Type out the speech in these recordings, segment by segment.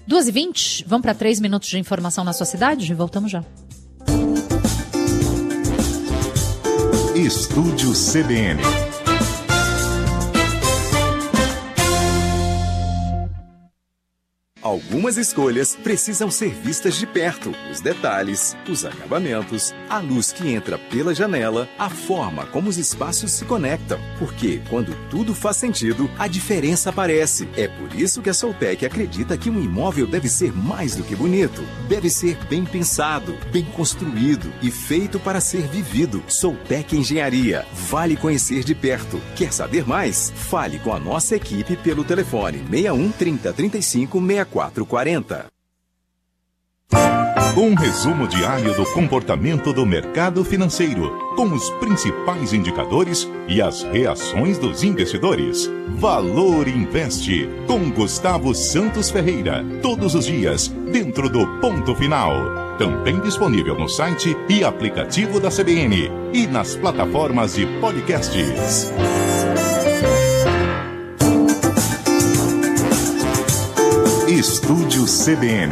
2h20, vamos para 3 minutos de informação na sua cidade? Voltamos já. Estúdio CBN. Algumas escolhas precisam ser vistas de perto. Os detalhes, os acabamentos, a luz que entra pela janela, a forma como os espaços se conectam. Porque quando tudo faz sentido, a diferença aparece. É por isso que a Soltec acredita que um imóvel deve ser mais do que bonito. Deve ser bem pensado, bem construído e feito para ser vivido. Soltec Engenharia. Vale conhecer de perto. Quer saber mais? Fale com a nossa equipe pelo telefone 61 30 35 6440. Um resumo diário do comportamento do mercado financeiro, com os principais indicadores e as reações dos investidores. Valor Investe, com Gustavo Santos Ferreira, todos os dias, dentro do Ponto Final. Também disponível no site e aplicativo da CBN e nas plataformas de podcasts. Estúdio CBN.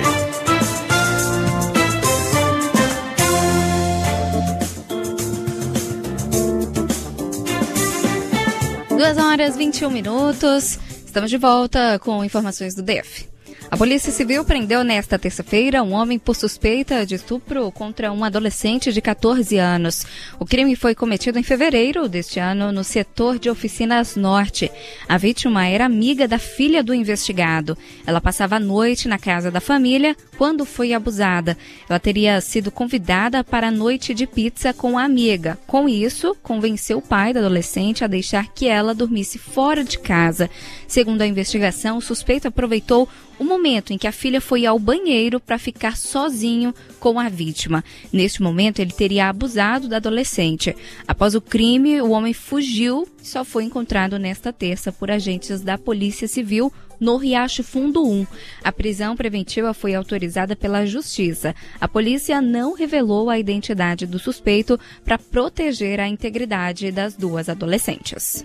Duas horas e 21 minutos. Estamos de volta com informações do DF. A Polícia Civil prendeu nesta terça-feira um homem por suspeita de estupro contra um adolescente de 14 anos. O crime foi cometido em fevereiro deste ano no setor de Oficinas Norte. A vítima era amiga da filha do investigado. Ela passava a noite na casa da família quando foi abusada. Ela teria sido convidada para a noite de pizza com a amiga. Com isso, convenceu o pai da adolescente a deixar que ela dormisse fora de casa. Segundo a investigação, o suspeito aproveitou o momento em que a filha foi ao banheiro para ficar sozinho com a vítima. Neste momento, ele teria abusado da adolescente. Após o crime, o homem fugiu e só foi encontrado nesta terça por agentes da Polícia Civil no Riacho Fundo 1. A prisão preventiva foi autorizada pela Justiça. A polícia não revelou a identidade do suspeito para proteger a integridade das duas adolescentes.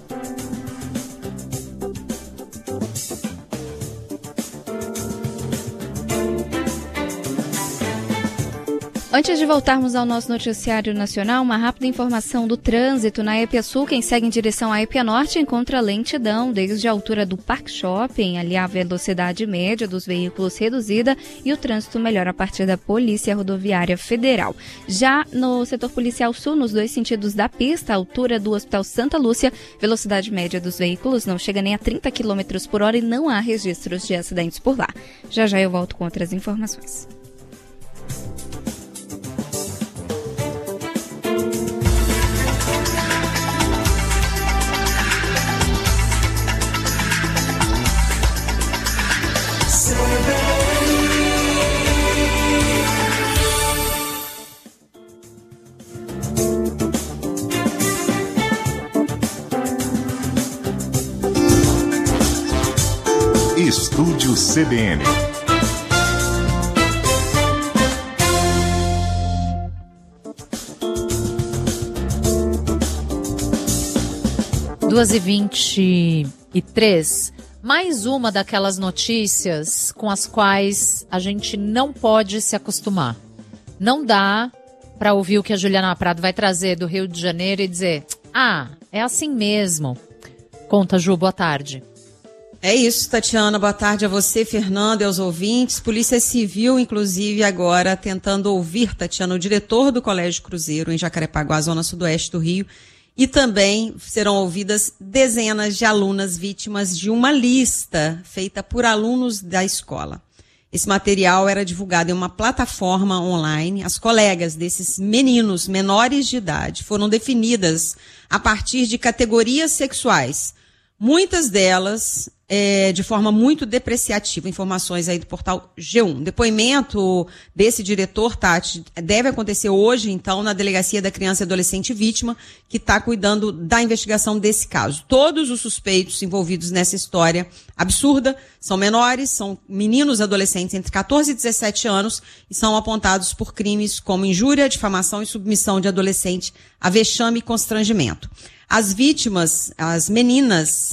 Antes de voltarmos ao nosso noticiário nacional, uma rápida informação do trânsito. Na EPA Sul, quem segue em direção à EPA Norte encontra lentidão desde a altura do Parque Shopping. Ali a velocidade média dos veículos reduzida e o trânsito melhora a partir da Polícia Rodoviária Federal. Já no setor policial sul, nos dois sentidos da pista, a altura do Hospital Santa Lúcia, velocidade média dos veículos não chega nem a 30 km por hora e não há registros de acidentes por lá. Já já eu volto com outras informações. Estúdio CBN. Duas e 23. Mais uma daquelas notícias com as quais a gente não pode se acostumar. Não dá para ouvir o que a Juliana Prado vai trazer do Rio de Janeiro e dizer: ah, é assim mesmo. Conta, Ju, boa tarde. É isso, Tatiana. Boa tarde a você, Fernando, e aos ouvintes. Polícia Civil, inclusive, agora tentando ouvir, Tatiana, o diretor do Colégio Cruzeiro, em Jacarepaguá, zona sudoeste do Rio. E também serão ouvidas dezenas de alunas vítimas de uma lista feita por alunos da escola. Esse material era divulgado em uma plataforma online. As colegas desses meninos menores de idade foram definidas a partir de categorias sexuais. Muitas delas de forma muito depreciativa. Informações aí do portal G1. Depoimento desse diretor, Tati, deve acontecer hoje, então, na Delegacia da Criança e Adolescente Vítima, que está cuidando da investigação desse caso. Todos os suspeitos envolvidos nessa história absurda são menores, são meninos adolescentes entre 14 e 17 anos e são apontados por crimes como injúria, difamação e submissão de adolescente a vexame e constrangimento. As vítimas, as meninas,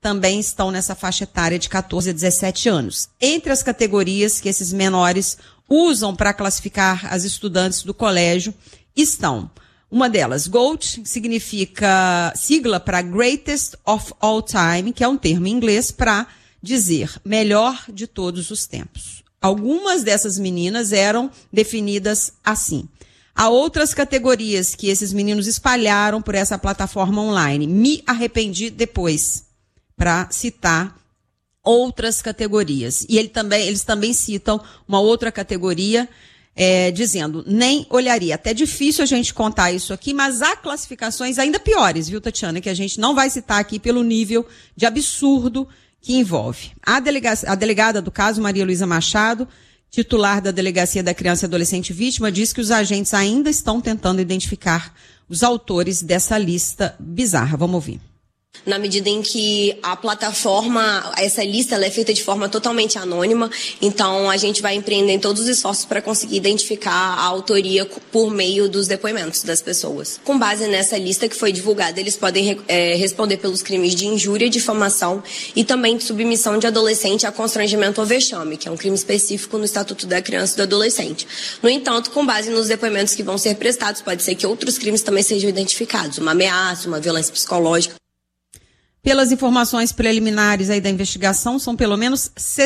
também estão nessa faixa etária de 14 a 17 anos. Entre as categorias que esses menores usam para classificar as estudantes do colégio estão uma delas, GOAT, significa sigla para Greatest of All Time, que é um termo em inglês para dizer melhor de todos os tempos. Algumas dessas meninas eram definidas assim. Há outras categorias que esses meninos espalharam por essa plataforma online. Me arrependi depois, para citar outras categorias. E eles também citam uma outra categoria, dizendo, nem olharia. Até difícil a gente contar isso aqui, mas há classificações ainda piores, viu, Tatiana, que a gente não vai citar aqui pelo nível de absurdo que envolve. A delegada do caso, Maria Luísa Machado, titular da Delegacia da Criança e Adolescente Vítima, diz que os agentes ainda estão tentando identificar os autores dessa lista bizarra. Vamos ouvir. Na medida em que a plataforma, essa lista ela é feita de forma totalmente anônima, então a gente vai empreender todos os esforços para conseguir identificar a autoria por meio dos depoimentos das pessoas. Com base nessa lista que foi divulgada, eles podem responder pelos crimes de injúria, difamação e também de submissão de adolescente a constrangimento ou vexame, que é um crime específico no Estatuto da Criança e do Adolescente. No entanto, com base nos depoimentos que vão ser prestados, pode ser que outros crimes também sejam identificados, uma ameaça, uma violência psicológica. Pelas informações preliminares aí da investigação, são pelo menos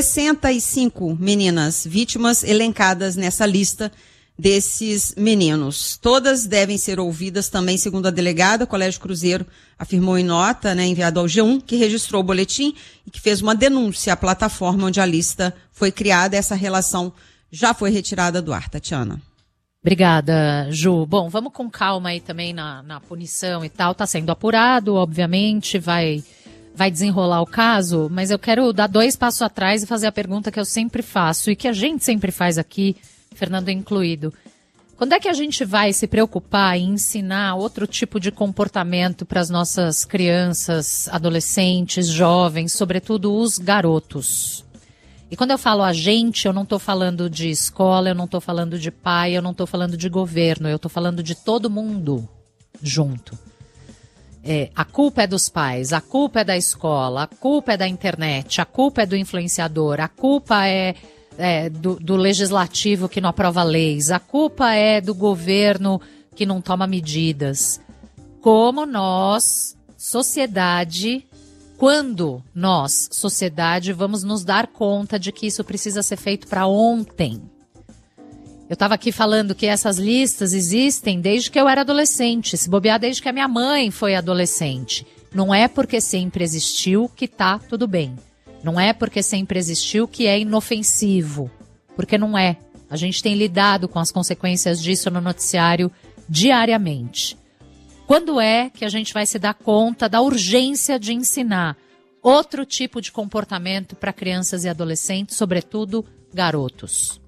65 meninas vítimas elencadas nessa lista desses meninos. Todas devem ser ouvidas também, segundo a delegada. O Colégio Cruzeiro afirmou em nota, enviado ao G1, que registrou o boletim e que fez uma denúncia à plataforma onde a lista foi criada. Essa relação já foi retirada do ar, Tatiana. Obrigada, Ju. Bom, vamos com calma aí também na punição e tal. Tá sendo apurado, obviamente, vai desenrolar o caso, mas eu quero dar 2 passos atrás e fazer a pergunta que eu sempre faço e que a gente sempre faz aqui, Fernando incluído. Quando é que a gente vai se preocupar em ensinar outro tipo de comportamento para as nossas crianças, adolescentes, jovens, sobretudo os garotos? E quando eu falo a gente, eu não estou falando de escola, eu não estou falando de pai, eu não estou falando de governo, eu estou falando de todo mundo junto. A culpa é dos pais, a culpa é da escola, a culpa é da internet, a culpa é do influenciador, a culpa é do legislativo que não aprova leis, a culpa é do governo que não toma medidas. Como nós, sociedade... Quando nós, sociedade, vamos nos dar conta de que isso precisa ser feito para ontem? Eu estava aqui falando que essas listas existem desde que eu era adolescente, se bobear desde que a minha mãe foi adolescente. Não é porque sempre existiu que tá tudo bem. Não é porque sempre existiu que é inofensivo. Porque não é. A gente tem lidado com as consequências disso no noticiário diariamente. Quando é que a gente vai se dar conta da urgência de ensinar outro tipo de comportamento para crianças e adolescentes, sobretudo garotos?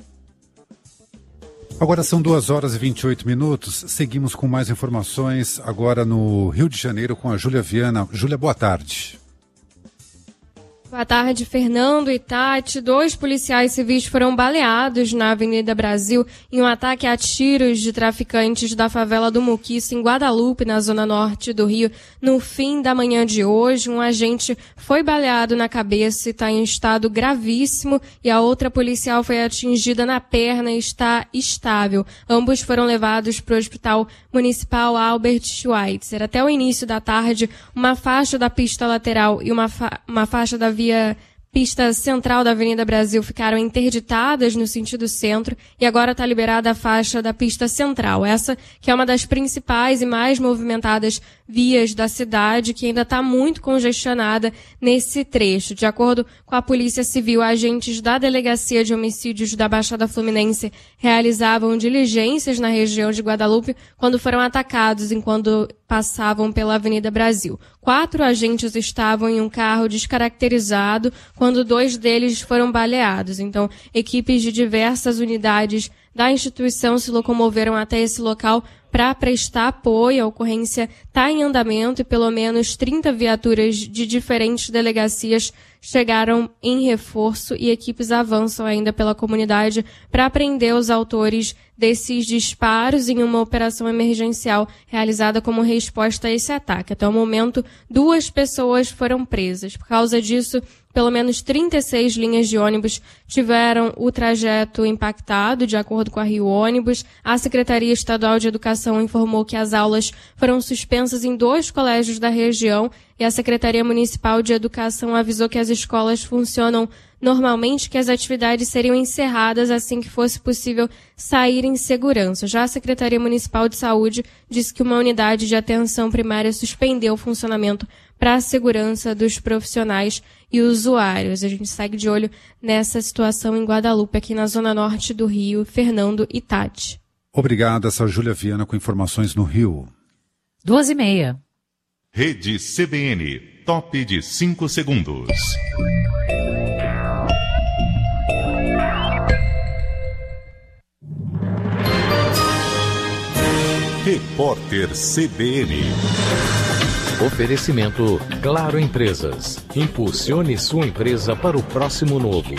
Agora são 2h28. Seguimos com mais informações agora no Rio de Janeiro com a Júlia Viana. Júlia, boa tarde. Boa tarde, Fernando e Tati. 2 policiais civis foram baleados na Avenida Brasil em um ataque a tiros de traficantes da favela do Muquiço, em Guadalupe, na zona norte do Rio. No fim da manhã de hoje, um agente foi baleado na cabeça e está em estado gravíssimo, e a outra policial foi atingida na perna e está estável. Ambos foram levados para o Hospital Municipal Albert Schweitzer. Até o início da tarde, uma faixa da pista lateral e uma faixa da via pista central da Avenida Brasil ficaram interditadas no sentido centro, e agora está liberada a faixa da pista central. Essa que é uma das principais e mais movimentadas vias da cidade, que ainda está muito congestionada nesse trecho. De acordo com a Polícia Civil, agentes da Delegacia de Homicídios da Baixada Fluminense realizavam diligências na região de Guadalupe quando foram atacados enquanto passavam pela Avenida Brasil. 4 agentes estavam em um carro descaracterizado quando 2 deles foram baleados. Então, equipes de diversas unidades da instituição se locomoveram até esse local para prestar apoio. A ocorrência está em andamento e pelo menos 30 viaturas de diferentes delegacias chegaram em reforço e equipes avançam ainda pela comunidade para prender os autores desses disparos em uma operação emergencial realizada como resposta a esse ataque. Até o momento, 2 pessoas foram presas. Por causa disso, pelo menos 36 linhas de ônibus tiveram o trajeto impactado, de acordo com a Rio Ônibus. A Secretaria Estadual de Educação informou que as aulas foram suspensas em 2 colégios da região e a Secretaria Municipal de Educação avisou que as escolas funcionam normalmente, que as atividades seriam encerradas assim que fosse possível sair em segurança. Já a Secretaria Municipal de Saúde disse que uma unidade de atenção primária suspendeu o funcionamento para a segurança dos profissionais e usuários. A gente segue de olho nessa situação em Guadalupe, aqui na zona norte do Rio. Fernando e Tati. Obrigado, essa Júlia Viana com informações no Rio. 2h30. Rede CBN, top de 5 segundos. Repórter CBN. Oferecimento Claro Empresas. Impulsione sua empresa para o próximo novo.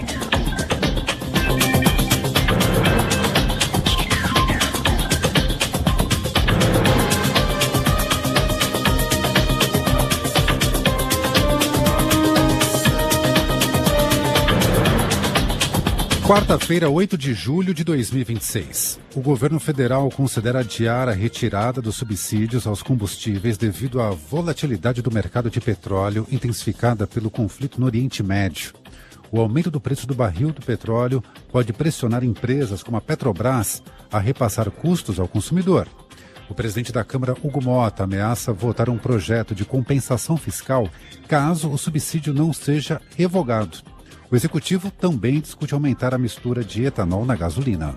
Quarta-feira, 8 de julho de 2026. O governo federal considera adiar a retirada dos subsídios aos combustíveis devido à volatilidade do mercado de petróleo intensificada pelo conflito no Oriente Médio. O aumento do preço do barril do petróleo pode pressionar empresas como a Petrobras a repassar custos ao consumidor. O presidente da Câmara, Hugo Mota, ameaça votar um projeto de compensação fiscal caso o subsídio não seja revogado. O executivo também discute aumentar a mistura de etanol na gasolina.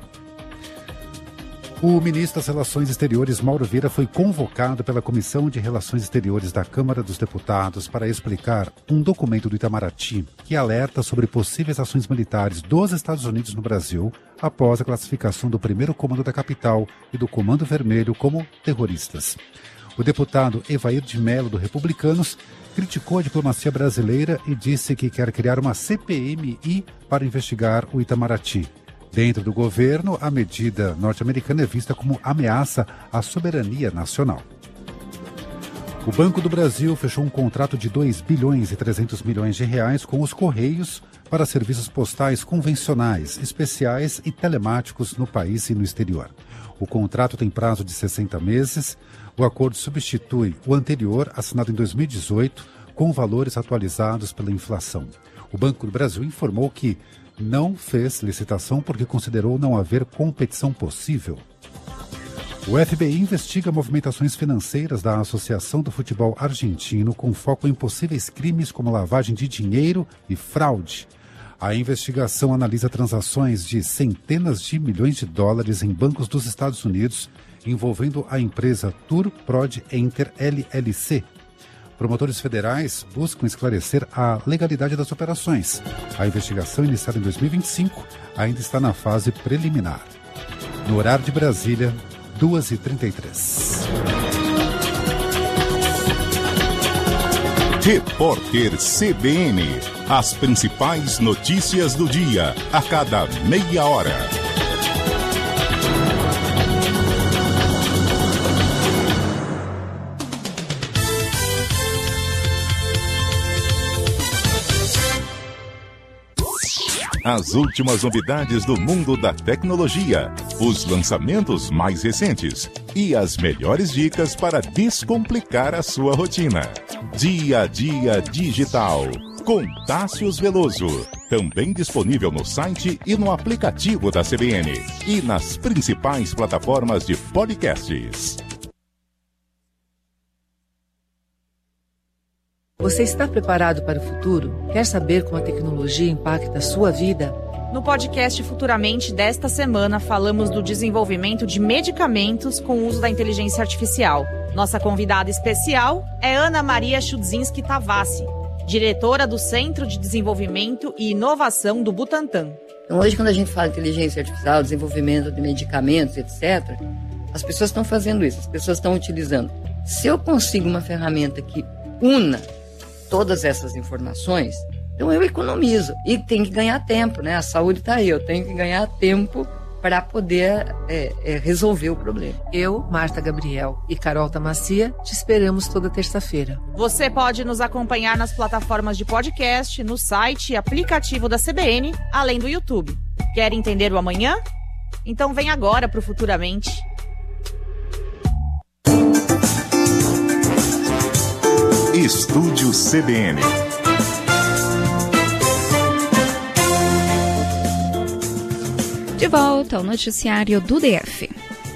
O ministro das Relações Exteriores, Mauro Vieira, foi convocado pela Comissão de Relações Exteriores da Câmara dos Deputados para explicar um documento do Itamaraty que alerta sobre possíveis ações militares dos Estados Unidos no Brasil após a classificação do primeiro comando da capital e do Comando Vermelho como terroristas. O deputado Evair de Mello, do Republicanos, criticou a diplomacia brasileira e disse que quer criar uma CPMI para investigar o Itamaraty. Dentro do governo, a medida norte-americana é vista como ameaça à soberania nacional. O Banco do Brasil fechou um contrato de 2 bilhões e 300 milhões de reais com os Correios para serviços postais convencionais, especiais e telemáticos no país e no exterior. O contrato tem prazo de 60 meses. O acordo substitui o anterior, assinado em 2018, com valores atualizados pela inflação. O Banco do Brasil informou que não fez licitação porque considerou não haver competição possível. O FBI investiga movimentações financeiras da Associação do Futebol Argentino com foco em possíveis crimes como lavagem de dinheiro e fraude. A investigação analisa transações de centenas de milhões de dólares em bancos dos Estados Unidos, envolvendo a empresa Turprod Enter LLC. Promotores federais buscam esclarecer a legalidade das operações. A investigação, iniciada em 2025, ainda está na fase preliminar. No horário de Brasília, 2h33. Repórter CBN. As principais notícias do dia, a cada meia hora. As últimas novidades do mundo da tecnologia, os lançamentos mais recentes e as melhores dicas para descomplicar a sua rotina. Dia a Dia Digital, com Tássius Veloso. Também disponível no site e no aplicativo da CBN e nas principais plataformas de podcasts. Você está preparado para o futuro? Quer saber como a tecnologia impacta a sua vida? No podcast Futuramente desta semana, falamos do desenvolvimento de medicamentos com o uso da inteligência artificial. Nossa convidada especial é Ana Maria Chudzinski Tavassi, diretora do Centro de Desenvolvimento e Inovação do Butantan. Então, hoje, quando a gente fala de inteligência artificial, desenvolvimento de medicamentos, etc., as pessoas estão fazendo isso, as pessoas estão utilizando. Se eu consigo uma ferramenta que una todas essas informações, Então eu economizo e tem que ganhar tempo, né? A saúde está aí, eu tenho que ganhar tempo para poder resolver o problema. Eu, Marta Gabriel e Carol Tamacia te esperamos toda terça-feira. Você pode nos acompanhar nas plataformas de podcast, no site e aplicativo da CBN, além do YouTube. Quer entender o amanhã? Então vem agora pro Futuramente. Estúdio CBN. De volta ao noticiário do DF.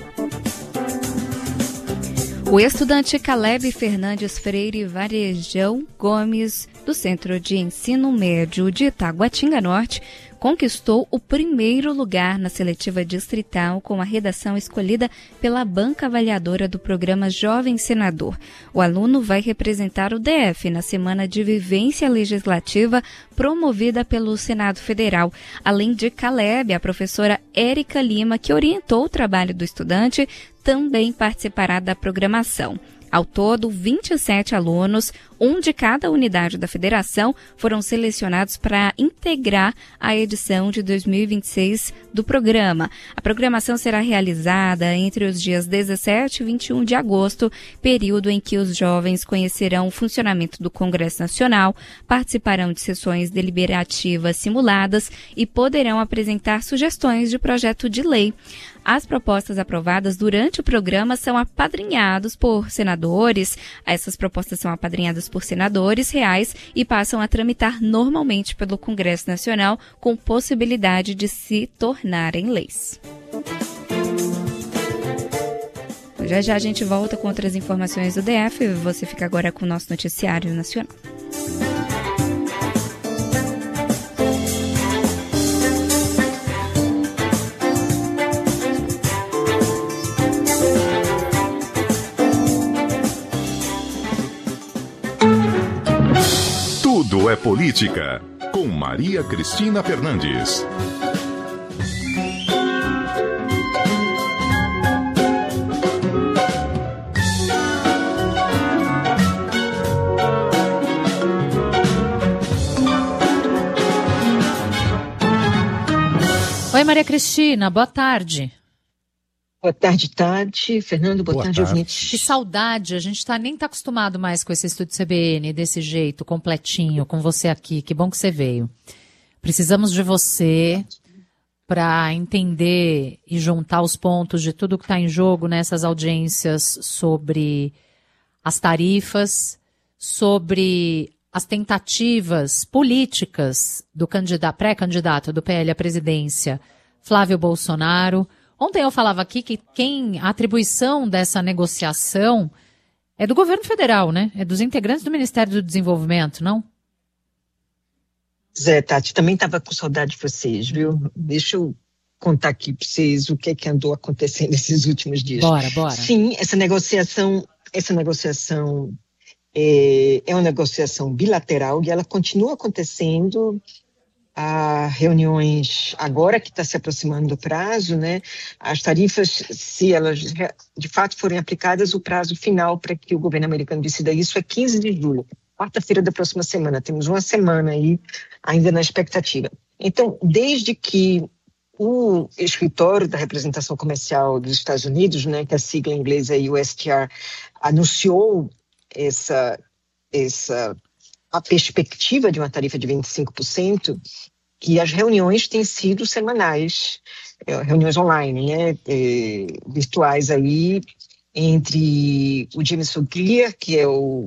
O estudante Caleb Fernandes Freire Varejão Gomes, do Centro de Ensino Médio de Itaguatinga Norte, conquistou o primeiro lugar na seletiva distrital com a redação escolhida pela banca avaliadora do programa Jovem Senador. O aluno vai representar o DF na Semana de Vivência Legislativa promovida pelo Senado Federal. Além de Caleb, a professora Érica Lima, que orientou o trabalho do estudante, também participará da programação. Ao todo, 27 alunos, um de cada unidade da federação, foram selecionados para integrar a edição de 2026 do programa. A programação será realizada entre os dias 17 e 21 de agosto, período em que os jovens conhecerão o funcionamento do Congresso Nacional, participarão de sessões deliberativas simuladas e poderão apresentar sugestões de projeto de lei. As propostas aprovadas durante o programa são apadrinhadas por senadores. Essas propostas são apadrinhadas por senadores reais e passam a tramitar normalmente pelo Congresso Nacional, com possibilidade de se tornarem leis. Já já a gente volta com outras informações do DF. Você fica agora com o nosso noticiário nacional. Tudo é política, com Maria Cristina Fernandes. Oi, Maria Cristina, boa tarde. Boa tarde, Tati. Fernando, boa tarde, ouvintes. Que saudade, a gente nem tá acostumado mais com esse estúdio CBN, desse jeito, completinho, com você aqui. Que bom que você veio. Precisamos de você para entender e juntar os pontos de tudo que está em jogo nessas audiências sobre as tarifas, sobre as tentativas políticas do pré-candidato do PL à presidência, Flávio Bolsonaro. Ontem eu falava aqui que a atribuição dessa negociação é do governo federal, né? É dos integrantes do Ministério do Desenvolvimento, não? Zé, Tati, também estava com saudade de vocês, viu? Deixa eu contar aqui para vocês o que andou acontecendo nesses últimos dias. Bora. Sim, essa negociação é uma negociação bilateral e ela continua acontecendo. Há reuniões agora que está se aproximando do prazo, né? As tarifas, se elas de fato forem aplicadas, o prazo final para que o governo americano decida isso é 15 de julho, quarta-feira da próxima semana. Temos uma semana aí ainda na expectativa. Então, desde que o escritório da representação comercial dos Estados Unidos, né, que a sigla em inglês é USTR, anunciou a perspectiva de uma tarifa de 25%, que as reuniões têm sido semanais, reuniões online, né, virtuais aí, entre o Jameson Clear, que é o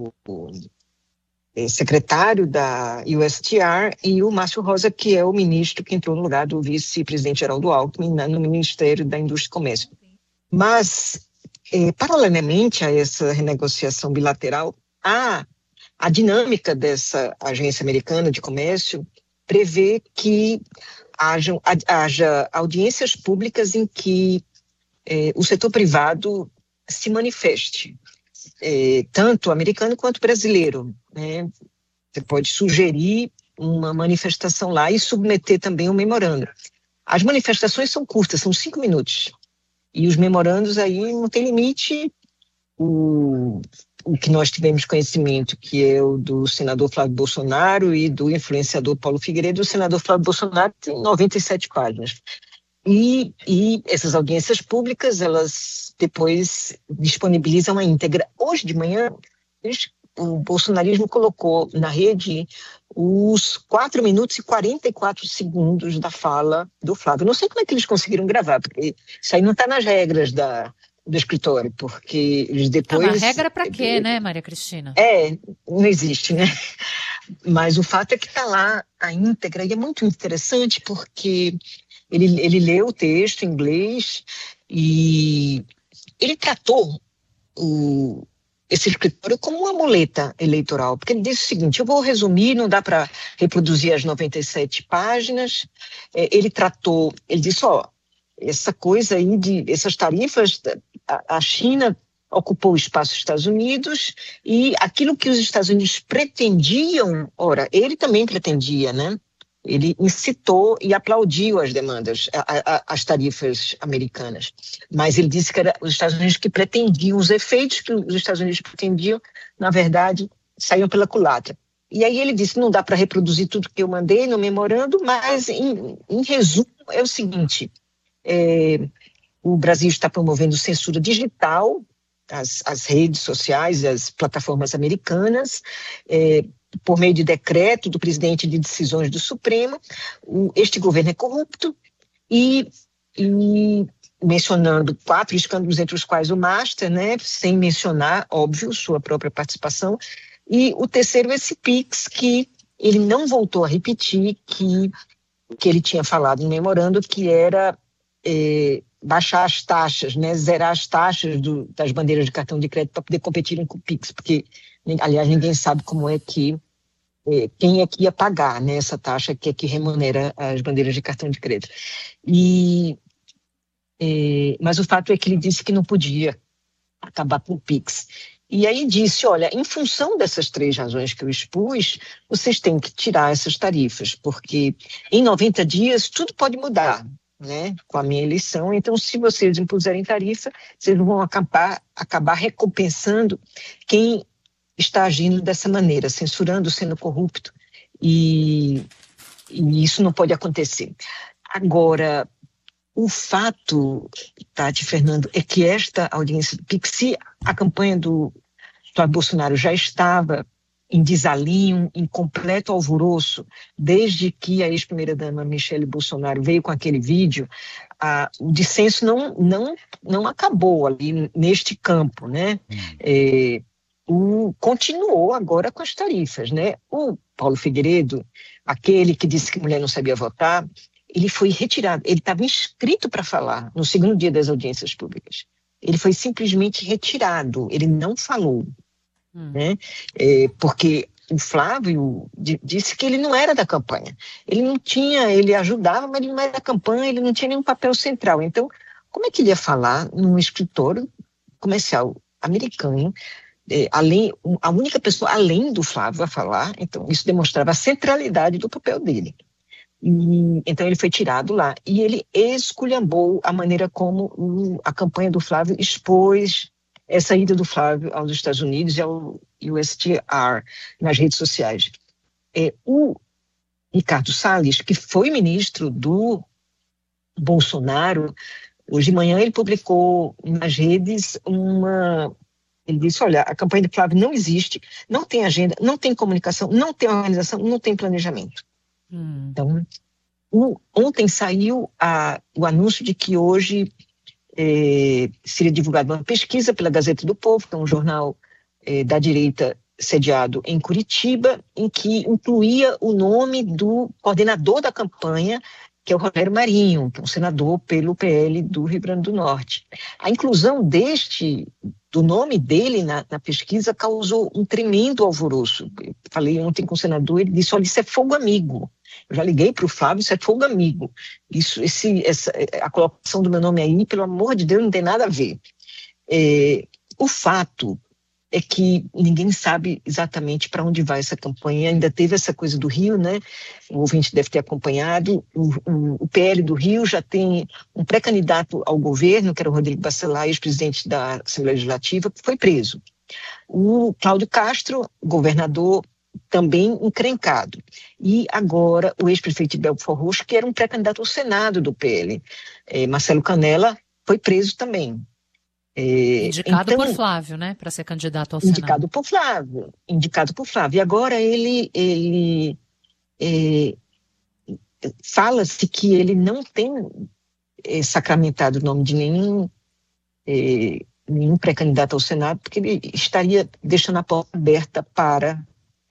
secretário da USTR, e o Márcio Rosa, que é o ministro que entrou no lugar do vice-presidente Geraldo Alckmin no Ministério da Indústria e Comércio. Mas, paralelamente a essa renegociação bilateral, a dinâmica dessa agência americana de comércio prevê que haja audiências públicas em que o setor privado se manifeste, tanto americano quanto brasileiro, né? Você pode sugerir uma manifestação lá e submeter também um memorando. As manifestações são curtas, são 5 minutos. E os memorandos aí não tem limite. o que nós tivemos conhecimento, que é o do senador Flávio Bolsonaro e do influenciador Paulo Figueiredo. O senador Flávio Bolsonaro tem 97 páginas. E essas audiências públicas, elas depois disponibilizam a íntegra. Hoje de manhã, o bolsonarismo colocou na rede os 4 minutos e 44 segundos da fala do Flávio. Não sei como é que eles conseguiram gravar, porque isso aí não está nas regras do escritório, porque eles depois... Uma regra para quê, né, Maria Cristina? Não existe, né? Mas o fato é que está lá a íntegra, e é muito interessante porque ele leu o texto em inglês e ele tratou esse escritório como uma muleta eleitoral, porque ele disse o seguinte: eu vou resumir, não dá para reproduzir as 97 páginas. Ele disse, essa coisa aí essas tarifas, a China ocupou o espaço dos Estados Unidos e aquilo que os Estados Unidos pretendiam, ele também pretendia, né? Ele incitou e aplaudiu as demandas, as tarifas americanas. Mas ele disse que era os Estados Unidos que pretendiam, os efeitos que os Estados Unidos pretendiam, na verdade, saíam pela culatra. E aí ele disse, não dá para reproduzir tudo que eu mandei no memorando, mas em resumo é o seguinte, o Brasil está promovendo censura digital, as redes sociais, as plataformas americanas, por meio de decreto do presidente de decisões do Supremo. Este governo é corrupto e mencionando 4 escândalos, entre os quais o Master, né, sem mencionar, óbvio, sua própria participação. E o terceiro, esse PIX, que ele não voltou a repetir, que ele tinha falado no memorando, que era baixar as taxas, né, zerar as taxas das bandeiras de cartão de crédito para poder competirem com o PIX, porque, aliás, ninguém sabe como é que quem é que ia pagar, né, essa taxa que é que remunera as bandeiras de cartão de crédito. Mas o fato é que ele disse que não podia acabar com o PIX. E aí disse, olha, em função dessas 3 razões que eu expus, vocês têm que tirar essas tarifas, porque em 90 dias tudo pode mudar, né, com a minha eleição. Então, se vocês impuserem tarifa, vocês vão acabar recompensando quem está agindo dessa maneira, censurando, sendo corrupto, e isso não pode acontecer. Agora, o fato, Tati, Fernando, é que esta audiência do PIX, se a campanha do Flávio Bolsonaro já estava em desalinho, em completo alvoroço, desde que a ex-primeira-dama Michele Bolsonaro veio com aquele vídeo, o dissenso não acabou ali neste campo, né? Continuou agora com as tarifas, né? O Paulo Figueiredo, aquele que disse que mulher não sabia votar, ele foi retirado, ele estava inscrito para falar no segundo dia das audiências públicas. Ele foi simplesmente retirado, ele não falou, né? Porque o Flávio disse que ele não era da campanha. Ele ajudava, mas ele não era da campanha, ele não tinha nenhum papel central. Então, como é que ele ia falar num escritório comercial americano, a única pessoa além do Flávio a falar? Então, isso demonstrava a centralidade do papel dele. Então ele foi tirado lá e ele esculhambou a maneira como a campanha do Flávio expôs essa ida do Flávio aos Estados Unidos e ao USTR nas redes sociais. O Ricardo Salles, que foi ministro do Bolsonaro, hoje de manhã ele publicou nas redes ele disse, olha, a campanha do Flávio não existe, não tem agenda, não tem comunicação, não tem organização, não tem planejamento. Então, ontem saiu o anúncio de que hoje seria divulgada uma pesquisa pela Gazeta do Povo, que é um jornal da direita sediado em Curitiba, em que incluía o nome do coordenador da campanha, que é o Rogério Marinho, que é um senador pelo PL do Rio Grande do Norte. A inclusão do nome dele na pesquisa causou um tremendo alvoroço. Eu falei ontem com o senador, ele disse, olha, isso é fogo amigo. Eu já liguei para o Flávio, isso é fogo amigo. A colocação do meu nome aí, pelo amor de Deus, não tem nada a ver. O fato é que ninguém sabe exatamente para onde vai essa campanha. Ainda teve essa coisa do Rio, né? O ouvinte deve ter acompanhado. O PL do Rio já tem um pré-candidato ao governo, que era o Rodrigo Bacelar, ex-presidente da Assembleia Legislativa, que foi preso. O Cláudio Castro, governador, também encrencado. E agora o ex-prefeito de Belford Roxo, que era um pré-candidato ao Senado do PL, Marcelo Canella, foi preso também. Indicado por Flávio, né, para ser candidato ao Senado. Indicado por Flávio. E agora ele fala-se que ele não tem sacramentado o nome de nenhum pré-candidato ao Senado, porque ele estaria deixando a porta aberta para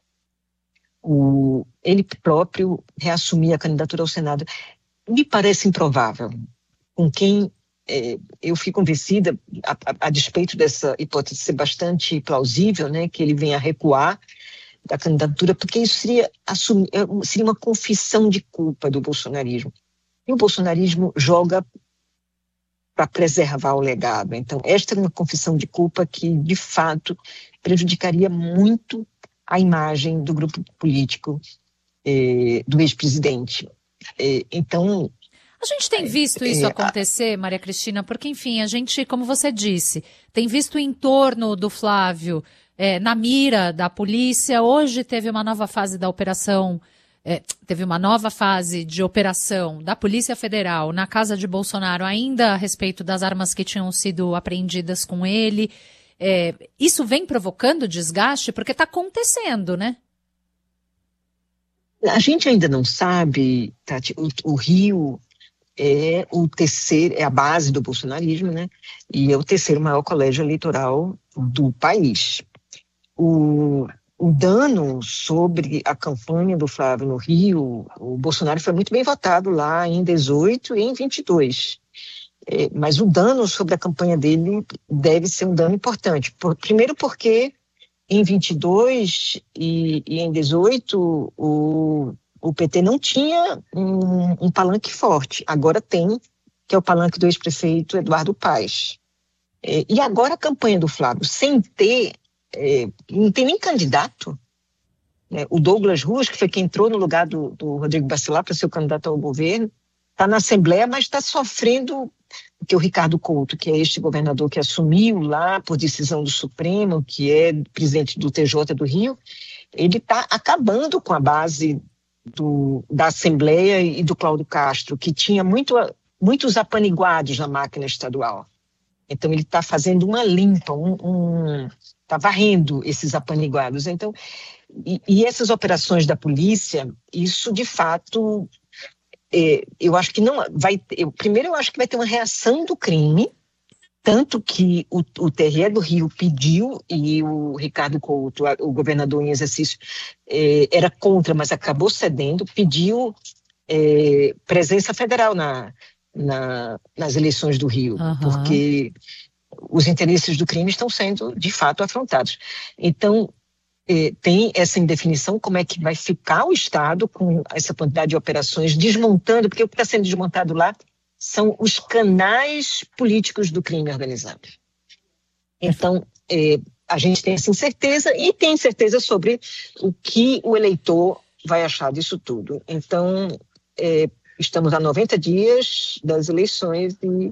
ele próprio reassumir a candidatura ao Senado. Me parece improvável. Com quem eu fico convencida, a despeito dessa hipótese ser bastante plausível, né, que ele venha a recuar da candidatura, porque isso seria uma confissão de culpa do bolsonarismo. E o bolsonarismo joga para preservar o legado. Então, esta é uma confissão de culpa que, de fato, prejudicaria muito a imagem do grupo político do ex-presidente. Então... A gente tem visto isso acontecer, Maria Cristina, porque, enfim, a gente, como você disse, tem visto o entorno do Flávio na mira da polícia. Hoje teve uma nova fase da operação, de operação da Polícia Federal na casa de Bolsonaro, ainda a respeito das armas que tinham sido apreendidas com ele. Isso vem provocando desgaste, porque está acontecendo, né? A gente ainda não sabe, Tati, o Rio é a base do bolsonarismo, né? E é o terceiro maior colégio eleitoral do país. O dano sobre a campanha do Flávio no Rio, o Bolsonaro foi muito bem votado lá em 18 e em 22. Mas o dano sobre a campanha dele deve ser um dano importante. Primeiro porque em 22 e em 18 o PT não tinha um palanque forte. Agora tem, que é o palanque do ex-prefeito Eduardo Paes. E agora a campanha do Flávio, sem ter, não tem nem candidato. O Douglas Ruas, que foi quem entrou no lugar do Rodrigo Bacelar para ser o candidato ao governo, está na Assembleia, mas está sofrendo, porque o Ricardo Couto, que é este governador que assumiu lá por decisão do Supremo, que é presidente do TJ do Rio, ele está acabando com a base da Assembleia e do Cláudio Castro, que tinha muitos apaniguados na máquina estadual. Então ele está fazendo uma limpa, está varrendo esses apaniguados. Então, e essas operações da polícia, isso de fato, eu acho que não vai. Primeiro, eu acho que vai ter uma reação do crime, tanto que o TRE do Rio pediu, e o Ricardo Couto, o governador em exercício, era contra, mas acabou cedendo, pediu presença federal nas eleições do Rio, porque os interesses do crime estão sendo, de fato, afrontados. Então, tem essa indefinição, como é que vai ficar o Estado com essa quantidade de operações, desmontando, porque o que está sendo desmontado lá são os canais políticos do crime organizado. Então, a gente tem essa incerteza e tem certeza sobre o que o eleitor vai achar disso tudo. Então, estamos a 90 dias das eleições e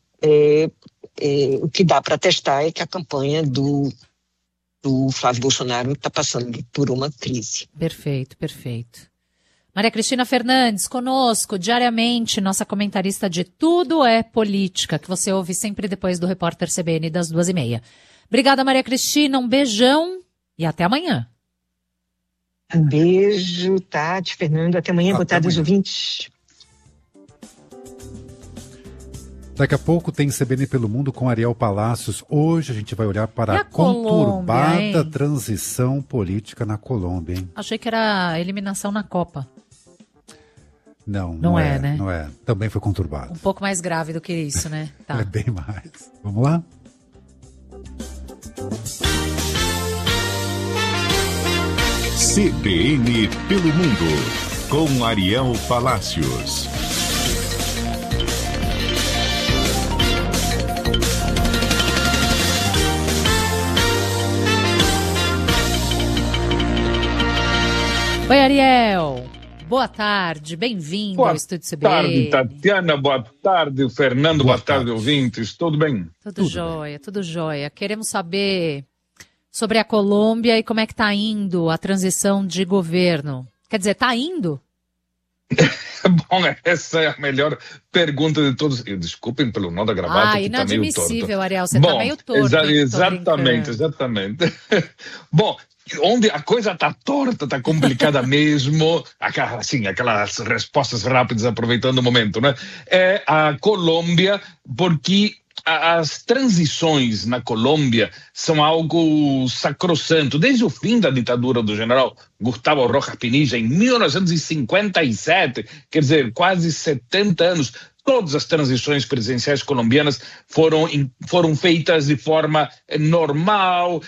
o que dá para atestar é que a campanha do Flávio Bolsonaro está passando por uma crise. Perfeito, perfeito. Maria Cristina Fernandes, conosco diariamente, nossa comentarista de Tudo é Política, que você ouve sempre depois do Repórter CBN das 2h30. Obrigada, Maria Cristina, um beijão e até amanhã. Um beijo, Tati, Fernando, até amanhã, boa tarde aos ouvintes. Daqui a pouco tem CBN pelo Mundo com Ariel Palacios. Hoje a gente vai olhar para a conturbada transição política na Colômbia, hein? Achei que era eliminação na Copa. Não é, né? Não é. Também foi conturbado. Um pouco mais grave do que isso, né? Tá. É bem mais. Vamos lá? CBN pelo Mundo, com Ariel Palacios. Oi, Ariel. Boa tarde, bem-vindo ao Estúdio CBN. Boa tarde, Tatiana. Boa tarde, Fernando. Boa tarde, ouvintes. Tudo bem? Tudo jóia, tudo jóia. Queremos saber sobre a Colômbia e como é que está indo a transição de governo. Quer dizer, está indo? Bom, essa é a melhor pergunta de todos. Desculpem pelo nó da gravata, que está meio torto. Inadmissível, Ariel, você está meio torto. Exatamente. Bom, onde a coisa está torta, está complicada mesmo, aquelas respostas rápidas aproveitando o momento, né? É a Colômbia, porque as transições na Colômbia são algo sacrossanto. Desde o fim da ditadura do general Gustavo Rojas Pinilla, em 1957, quer dizer, quase 70 anos, todas as transições presidenciais colombianas foram feitas de forma normal,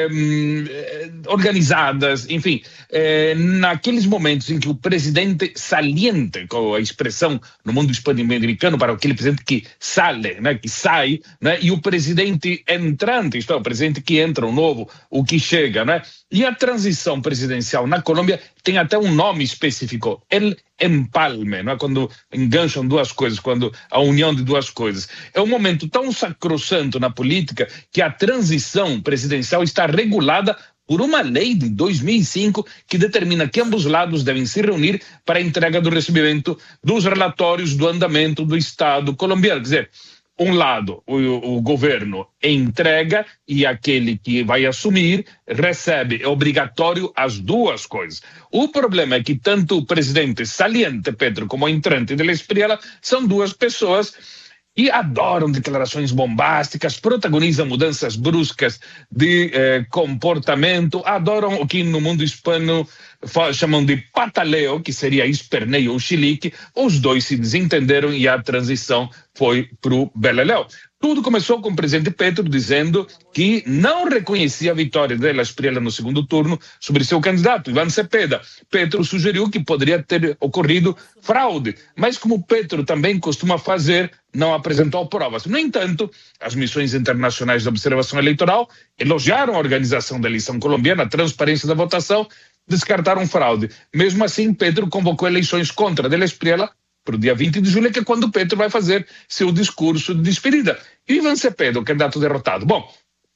organizadas, enfim. Naqueles momentos em que o presidente saliente, com a expressão no mundo hispano-americano para aquele presidente que sale, né, que sai, né, e o presidente entrante, isto é, o presidente que entra, o novo, o que chega, né? E a transição presidencial na Colômbia tem até um nome específico, el empalme, não é? Quando engancham duas coisas, quando a união de duas coisas. É um momento tão sacrossanto na política que a transição presidencial está regulada por uma lei de 2005 que determina que ambos lados devem se reunir para a entrega do recebimento dos relatórios do andamento do Estado colombiano. Quer dizer, um lado, o governo entrega e aquele que vai assumir recebe. É obrigatório as duas coisas. O problema é que tanto o presidente saliente, Petro, como o entrante de Espriella são duas pessoas e adoram declarações bombásticas, protagonizam mudanças bruscas de comportamento, adoram o que no mundo hispano chamam de pataleo, que seria esperneio ou chilique. Os dois se desentenderam e a transição foi pro beleléu. Tudo começou com o presidente Petro dizendo que não reconhecia a vitória de Espriella no segundo turno sobre seu candidato, Iván Cepeda. Petro sugeriu que poderia ter ocorrido fraude, mas como Petro também costuma fazer, não apresentou provas. No entanto, as missões internacionais de observação eleitoral elogiaram a organização da eleição colombiana, a transparência da votação, descartaram fraude. Mesmo assim, Petro convocou eleições contra Espriella para o dia 20 de julho, que é quando Petro vai fazer seu discurso de despedida. E Iván Cepeda, o candidato derrotado, bom,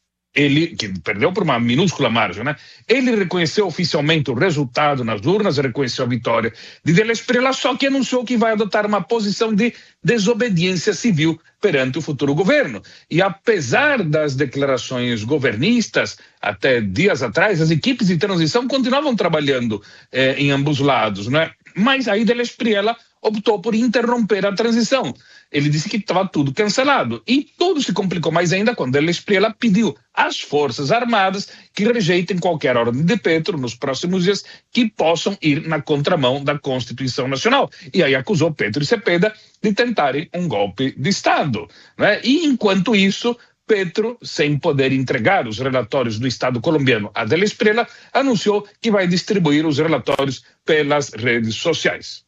ele, que perdeu por uma minúscula margem, né? Ele reconheceu oficialmente o resultado nas urnas, reconheceu a vitória de Espriella, só que anunciou que vai adotar uma posição de desobediência civil perante o futuro governo. E apesar das declarações governistas, até dias atrás, as equipes de transição continuavam trabalhando em ambos lados, né? Mas aí Espriella optou por interromper a transição. Ele disse que estava tudo cancelado. E tudo se complicou mais ainda quando Espriella pediu às Forças Armadas que rejeitem qualquer ordem de Petro nos próximos dias que possam ir na contramão da Constituição Nacional. E aí acusou Petro e Cepeda de tentarem um golpe de Estado, né? E enquanto isso, Petro, sem poder entregar os relatórios do Estado colombiano a Espriella, anunciou que vai distribuir os relatórios pelas redes sociais.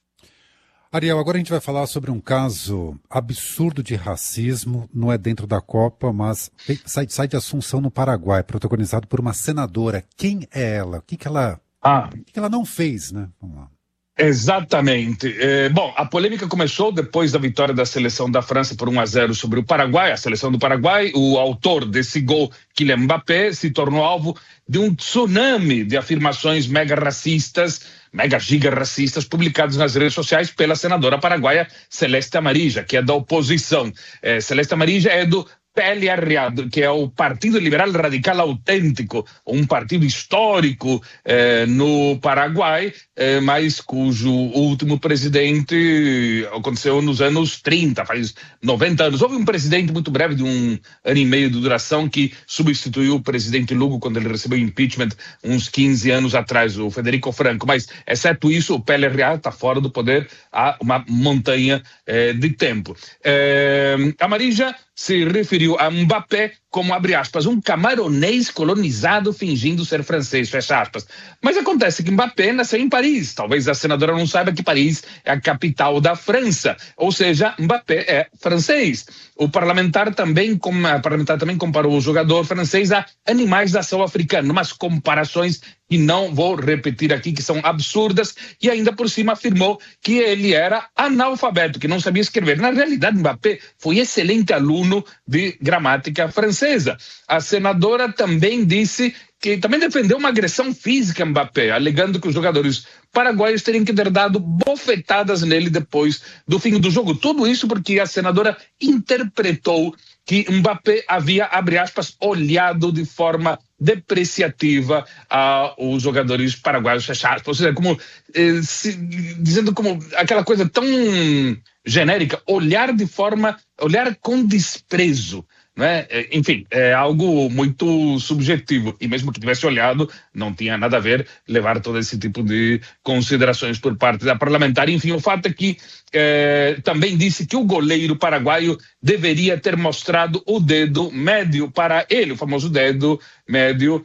Ariel, agora a gente vai falar sobre um caso absurdo de racismo, não é dentro da Copa, mas sai de Assunção, no Paraguai, protagonizado por uma senadora. Quem é ela? O que ela não fez, né? Vamos lá. Exatamente. Bom, a polêmica começou depois da vitória da seleção da França por 1-0 sobre o Paraguai. A seleção do Paraguai, o autor desse gol, Kylian Mbappé, se tornou alvo de um tsunami de afirmações mega giga racistas publicados nas redes sociais pela senadora paraguaia Celeste Amarilla, que é da oposição. Celeste Amarilla é do PLR, que é o Partido Liberal Radical Autêntico, um partido histórico no Paraguai, mas cujo último presidente aconteceu nos anos 30, faz 90 anos. Houve um presidente muito breve, de 1 ano e meio de duração, que substituiu o presidente Lugo quando ele recebeu impeachment uns 15 anos atrás, o Federico Franco. Mas, exceto isso, o PLR está fora do poder há uma montanha de tempo. Amarilla se referiu a Mbappé como, abre aspas, um camaronês colonizado fingindo ser francês, fecha aspas. Mas acontece que Mbappé nasceu em Paris. Talvez a senadora não saiba que Paris é a capital da França. Ou seja, Mbappé é francês. O parlamentar também comparou o jogador francês a animais da selva africana, umas comparações que não vou repetir aqui, que são absurdas, e ainda por cima afirmou que ele era analfabeto, que não sabia escrever. Na realidade, Mbappé foi excelente aluno de gramática francesa. francesa. A senadora também disse que também defendeu uma agressão física a Mbappé, alegando que os jogadores paraguaios teriam que ter dado bofetadas nele depois do fim do jogo. Tudo isso porque a senadora interpretou que Mbappé havia, abre aspas, olhado de forma depreciativa aos jogadores paraguaios, fecha aspas. Ou seja, como, dizendo como aquela coisa tão genérica, olhar com desprezo. Né? Enfim, é algo muito subjetivo, e mesmo que tivesse olhado, não tinha nada a ver levar todo esse tipo de considerações por parte da parlamentar. Enfim, o fato é que também disse que o goleiro paraguaio deveria ter mostrado o dedo médio para ele, o famoso dedo médio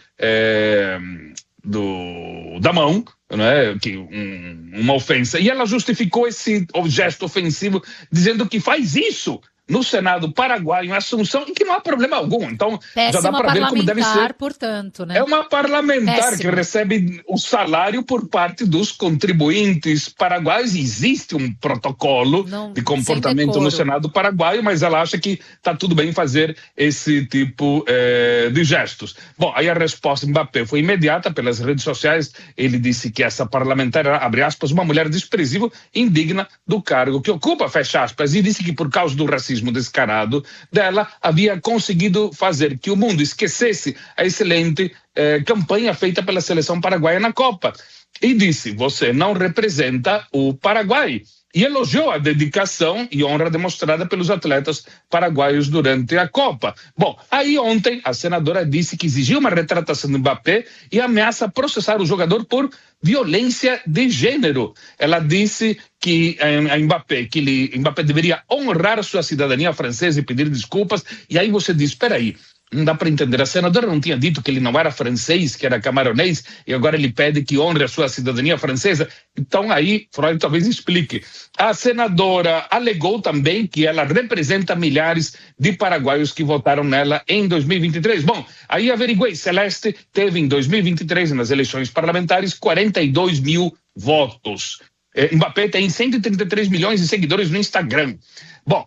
da mão, né, que uma ofensa. E ela justificou esse gesto ofensivo dizendo que faz isso no Senado paraguaio, em Assunção, e que não há problema algum. Então, já dá para ver como deve ser. Portanto, né? É uma parlamentar que recebe o salário por parte dos contribuintes paraguaios. Existe um protocolo de comportamento no Senado paraguaio, mas ela acha que está tudo bem fazer esse tipo de gestos. Bom, aí a resposta de Mbappé foi imediata pelas redes sociais. Ele disse que essa parlamentar era, abre aspas, uma mulher desprezível, indigna do cargo que ocupa, fecha aspas, e disse que por causa do racismo descarado dela, havia conseguido fazer que o mundo esquecesse a excelente campanha feita pela seleção paraguaia na Copa. E disse, você não representa o Paraguai. E elogiou a dedicação e honra demonstrada pelos atletas paraguaios durante a Copa. Bom, aí ontem a senadora disse que exigiu uma retratação do Mbappé e ameaça processar o jogador por violência de gênero. Ela disse que a Mbappé deveria honrar sua cidadania francesa e pedir desculpas. E aí você diz, espera aí, não dá para entender. A senadora não tinha dito que ele não era francês, que era camaronês, e agora ele pede que honre a sua cidadania francesa? Então aí Freud talvez explique. A senadora alegou também que ela representa milhares de paraguaios que votaram nela em 2023. Bom, aí averiguei, Celeste teve em 2023, nas eleições parlamentares, 42 mil votos. Mbappé tem 133 milhões de seguidores no Instagram. Bom,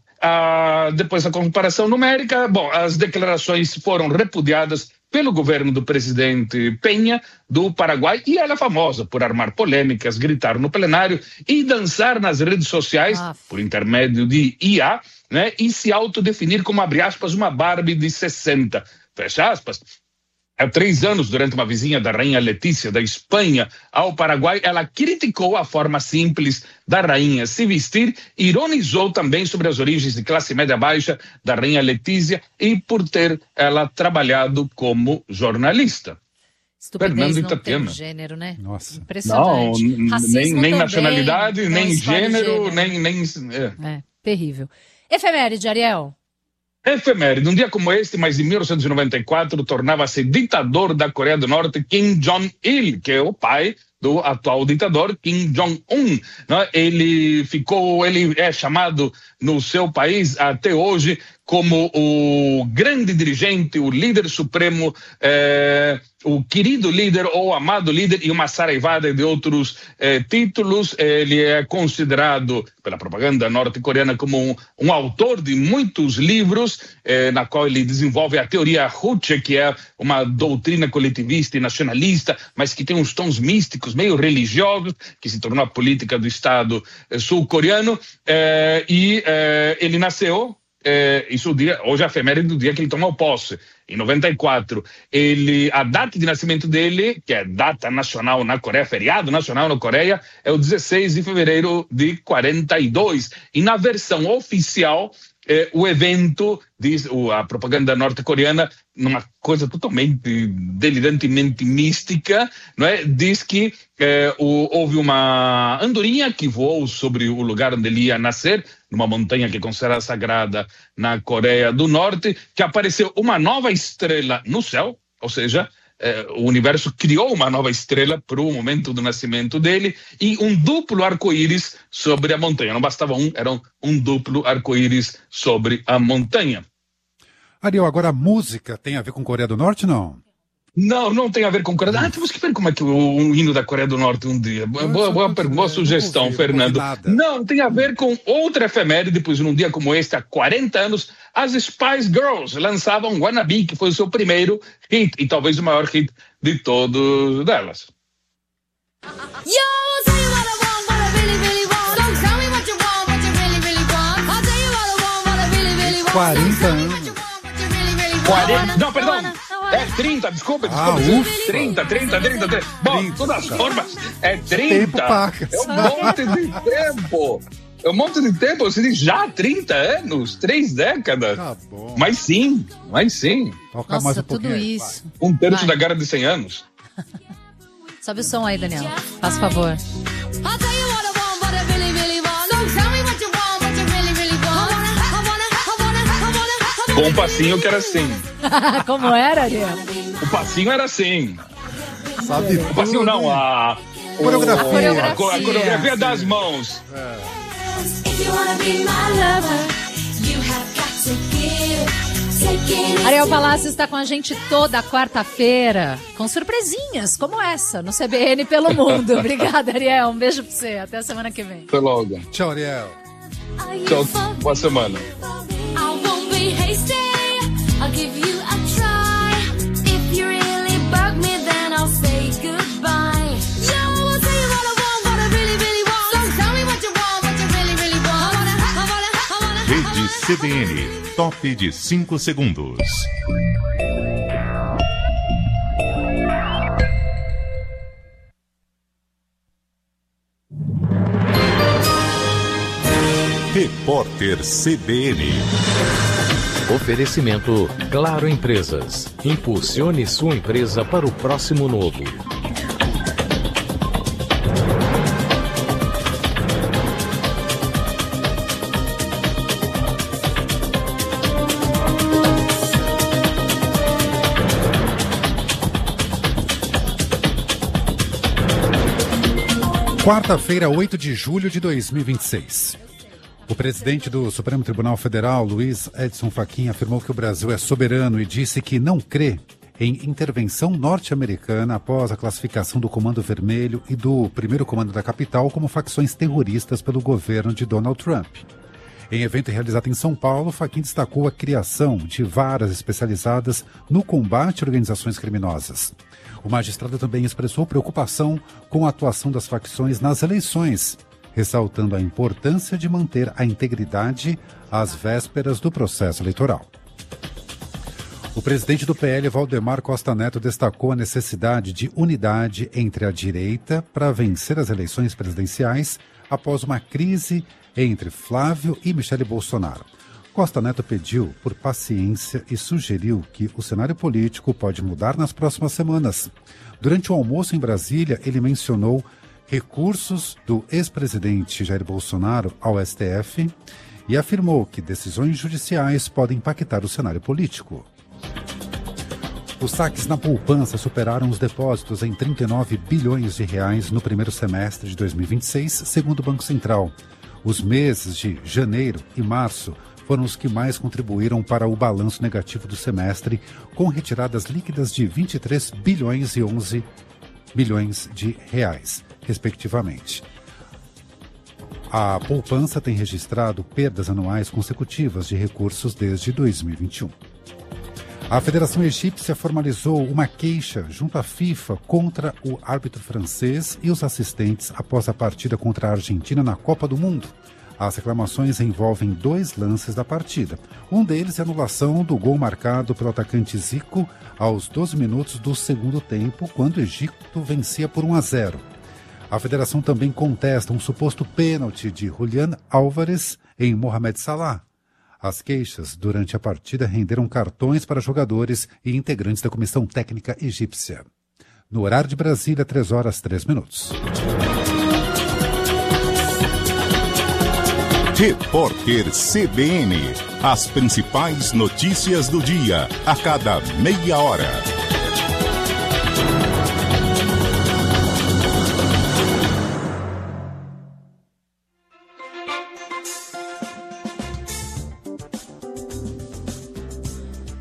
depois da comparação numérica, as declarações foram repudiadas pelo governo do presidente Penha, do Paraguai, e ela é famosa por armar polêmicas, gritar no plenário e dançar nas redes sociais, por intermédio de IA, né, e se autodefinir como, abre aspas, uma Barbie de 60, fecha aspas. Há 3 anos, durante uma visita da rainha Letícia da Espanha ao Paraguai, ela criticou a forma simples da rainha se vestir, ironizou também sobre as origens de classe média baixa da rainha Letícia e por ter ela trabalhado como jornalista. Estupidez não tem gênero, né? Nossa. Impressionante. Não, nem nacionalidade, nem gênero, nem... terrível. Efeméride, Ariel. Efeméride, um dia como este, mas em 1994, tornava-se ditador da Coreia do Norte Kim Jong-il, que é o pai do atual ditador Kim Jong-un. Ele é chamado no seu país até hoje como o grande dirigente, o líder supremo, o querido líder ou amado líder, e uma saraivada de outros títulos. Ele é considerado pela propaganda norte-coreana como um autor de muitos livros, na qual ele desenvolve a teoria Juche, que é uma doutrina coletivista e nacionalista, mas que tem uns tons místicos, meio religiosos, que se tornou a política do Estado sul-coreano. Ele nasceu, hoje é a efeméride do dia que ele tomou posse, em 94. A data de nascimento dele, que é data nacional na Coreia, feriado nacional na Coreia, é o 16 de fevereiro de 42. E na versão oficial, o evento, diz a propaganda norte-coreana, numa coisa totalmente delirantemente mística, não é? Diz que houve uma andorinha que voou sobre o lugar onde ele ia nascer, numa montanha que é considerada sagrada na Coreia do Norte, que apareceu uma nova estrela no céu, ou seja, o universo criou uma nova estrela para o momento do nascimento dele, e um duplo arco-íris sobre a montanha. Não bastava era um duplo arco-íris sobre a montanha. Ariel, agora a música tem a ver com Coreia do Norte, não? Não tem a ver com Coreia. Temos que ver como é que o hino da Coreia do Norte um dia. Boa sugestão, Fernando. Não, tem a ver com outra efeméride, pois num dia como este, há 40 anos, as Spice Girls lançavam Wannabe, que foi o seu primeiro hit, e talvez o maior hit de todos delas. 40 anos. 40, não, perdão. É 30, desculpa. 30. Bom, de todas as formas, é 30. É um monte de tempo. É um monte de tempo, você diz já 30 anos, 3 décadas. Tá bom. Mas sim. Toca Nossa, mais um tudo pouquinho. isso. Um terço da Guerra de 100 anos. Sobe o som aí, Daniel. Faz favor. Com um passinho que era assim. Como era, Ariel? O passinho era assim. Sabe o passinho não, a coreografia das mãos. Ariel Palacio está com a gente toda quarta-feira, com surpresinhas como essa, no CBN pelo mundo. Obrigada, Ariel. Um beijo pra você. Até a semana que vem. Até logo. Tchau, Ariel. Tchau, boa semana. I'll give you a try. If you really bug me, then I'll say goodbye. Yeah, I will tell you what I want, what I really, really want. So tell me what you want, what you really, really want. I wanna. Rede CBN, top de 5 segundos. Repórter CBN. Oferecimento Claro Empresas. Impulsione sua empresa para o próximo novo. Quarta-feira, 8 de julho de 2026. O presidente do Supremo Tribunal Federal, Luiz Edson Fachin, afirmou que o Brasil é soberano e disse que não crê em intervenção norte-americana após a classificação do Comando Vermelho e do Primeiro Comando da Capital como facções terroristas pelo governo de Donald Trump. Em evento realizado em São Paulo, Fachin destacou a criação de varas especializadas no combate a organizações criminosas. O magistrado também expressou preocupação com a atuação das facções nas eleições, ressaltando a importância de manter a integridade às vésperas do processo eleitoral. O presidente do PL, Valdemar Costa Neto, destacou a necessidade de unidade entre a direita para vencer as eleições presidenciais após uma crise entre Flávio e Michele Bolsonaro. Costa Neto pediu por paciência e sugeriu que o cenário político pode mudar nas próximas semanas. Durante o almoço em Brasília, ele mencionou recursos do ex-presidente Jair Bolsonaro ao STF e afirmou que decisões judiciais podem impactar o cenário político. Os saques na poupança superaram os depósitos em 39 bilhões de reais no primeiro semestre de 2026, segundo o Banco Central. Os meses de janeiro e março foram os que mais contribuíram para o balanço negativo do semestre, com retiradas líquidas de 23 bilhões e 11 bilhões de reais, respectivamente. A poupança tem registrado perdas anuais consecutivas de recursos desde 2021. A Federação Egípcia formalizou uma queixa junto à FIFA contra o árbitro francês e os assistentes após a partida contra a Argentina na Copa do Mundo. As reclamações envolvem 2 lances da partida. Um deles é a anulação do gol marcado pelo atacante Zico aos 12 minutos do segundo tempo, quando o Egito vencia por 1-0. A federação também contesta um suposto pênalti de Julián Álvares em Mohamed Salah. As queixas durante a partida renderam cartões para jogadores e integrantes da comissão técnica egípcia. No horário de Brasília, 3h03. Repórter CBN. As principais notícias do dia, a cada meia hora.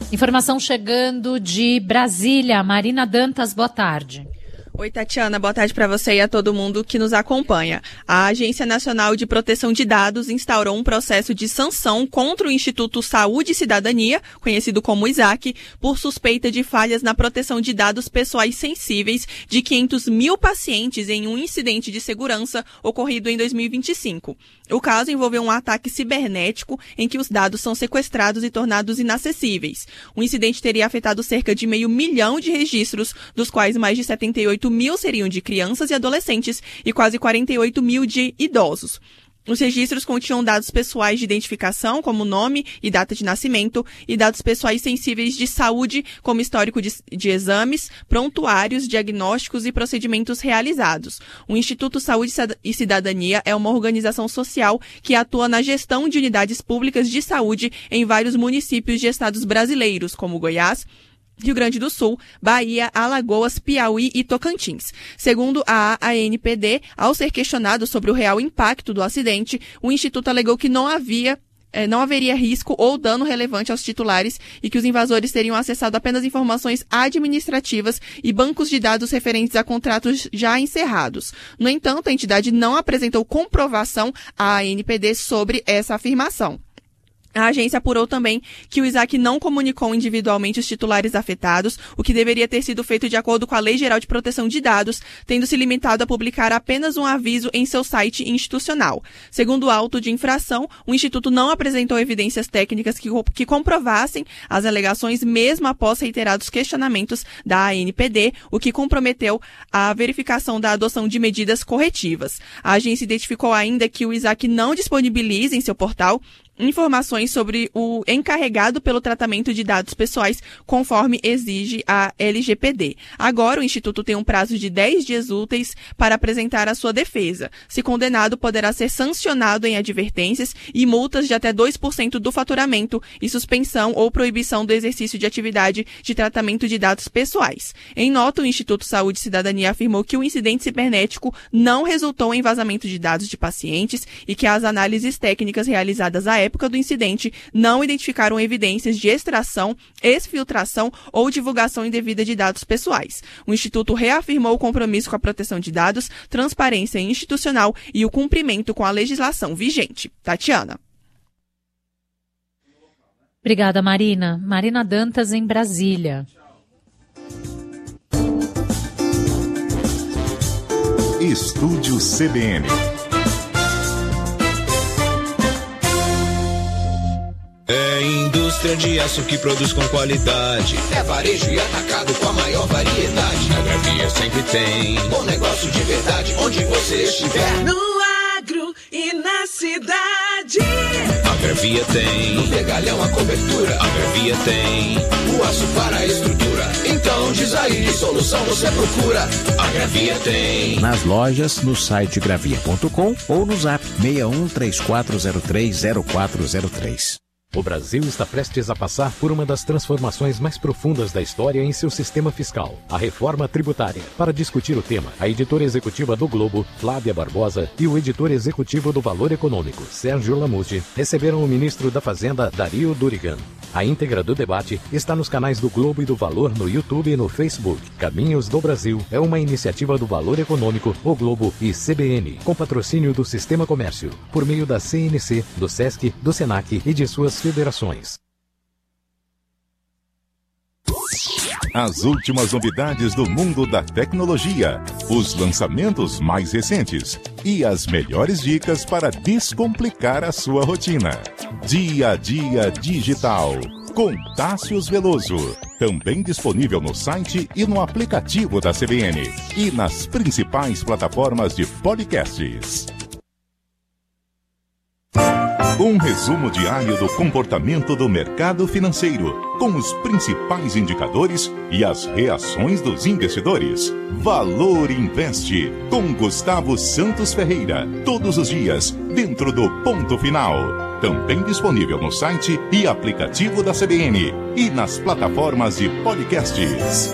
Informação chegando de Brasília. Marina Dantas, boa tarde. Oi, Tatiana, boa tarde para você e a todo mundo que nos acompanha. A Agência Nacional de Proteção de Dados instaurou um processo de sanção contra o Instituto Saúde e Cidadania, conhecido como ISAC, por suspeita de falhas na proteção de dados pessoais sensíveis de 500 mil pacientes em um incidente de segurança ocorrido em 2025. O caso envolveu um ataque cibernético em que os dados são sequestrados e tornados inacessíveis. O incidente teria afetado cerca de 500 mil de registros, dos quais mais de 78 mil seriam de crianças e adolescentes e quase 48 mil de idosos. Os registros continham dados pessoais de identificação, como nome e data de nascimento, e dados pessoais sensíveis de saúde, como histórico de exames, prontuários, diagnósticos e procedimentos realizados. O Instituto Saúde e Cidadania é uma organização social que atua na gestão de unidades públicas de saúde em vários municípios de estados brasileiros, como Goiás, Rio Grande do Sul, Bahia, Alagoas, Piauí e Tocantins. Segundo a ANPD, ao ser questionado sobre o real impacto do acidente, o Instituto alegou que não haveria risco ou dano relevante aos titulares e que os invasores teriam acessado apenas informações administrativas e bancos de dados referentes a contratos já encerrados. No entanto, a entidade não apresentou comprovação à ANPD sobre essa afirmação. A agência apurou também que o ISAC não comunicou individualmente os titulares afetados, o que deveria ter sido feito de acordo com a Lei Geral de Proteção de Dados, tendo se limitado a publicar apenas um aviso em seu site institucional. Segundo o auto de infração, o Instituto não apresentou evidências técnicas que comprovassem as alegações mesmo após reiterados questionamentos da ANPD, o que comprometeu a verificação da adoção de medidas corretivas. A agência identificou ainda que o ISAC não disponibiliza em seu portal informações sobre o encarregado pelo tratamento de dados pessoais, conforme exige a LGPD. Agora, o Instituto tem um prazo de 10 dias úteis para apresentar a sua defesa. Se condenado, poderá ser sancionado em advertências e multas de até 2% do faturamento e suspensão ou proibição do exercício de atividade de tratamento de dados pessoais. Em nota, o Instituto Saúde e Cidadania afirmou que o incidente cibernético não resultou em vazamento de dados de pacientes e que as análises técnicas realizadas à época do incidente não identificaram evidências de extração, exfiltração ou divulgação indevida de dados pessoais. O Instituto reafirmou o compromisso com a proteção de dados, transparência institucional e o cumprimento com a legislação vigente. Tatiana. Obrigada, Marina. Marina Dantas, em Brasília. Estúdio CBN. É indústria de aço que produz com qualidade. É varejo e atacado com a maior variedade. A Gravia sempre tem bom negócio de verdade, onde você estiver. No agro e na cidade. A Gravia tem no pegalhão a cobertura. A Gravia tem o aço para a estrutura. Então diz aí que solução você procura. A Gravia tem nas lojas, no site gravia.com ou no zap 6134030403. O Brasil está prestes a passar por uma das transformações mais profundas da história em seu sistema fiscal, a reforma tributária. Para discutir o tema, a editora executiva do Globo, Flávia Barbosa, e o editor executivo do Valor Econômico, Sérgio Lamute, receberam o ministro da Fazenda, Dario Durigan. A íntegra do debate está nos canais do Globo e do Valor no YouTube e no Facebook. Caminhos do Brasil é uma iniciativa do Valor Econômico, o Globo e CBN, com patrocínio do Sistema Comércio, por meio da CNC, do SESC, do SENAC e de suas federações. As últimas novidades do mundo da tecnologia, os lançamentos mais recentes e as melhores dicas para descomplicar a sua rotina. Dia a Dia Digital, com Tássius Veloso. Também disponível no site e no aplicativo da CBN e nas principais plataformas de podcasts. Um resumo diário do comportamento do mercado financeiro, com os principais indicadores e as reações dos investidores. Valor Investe, com Gustavo Santos Ferreira, todos os dias, dentro do Ponto Final. Também disponível no site e aplicativo da CBN e nas plataformas de podcasts.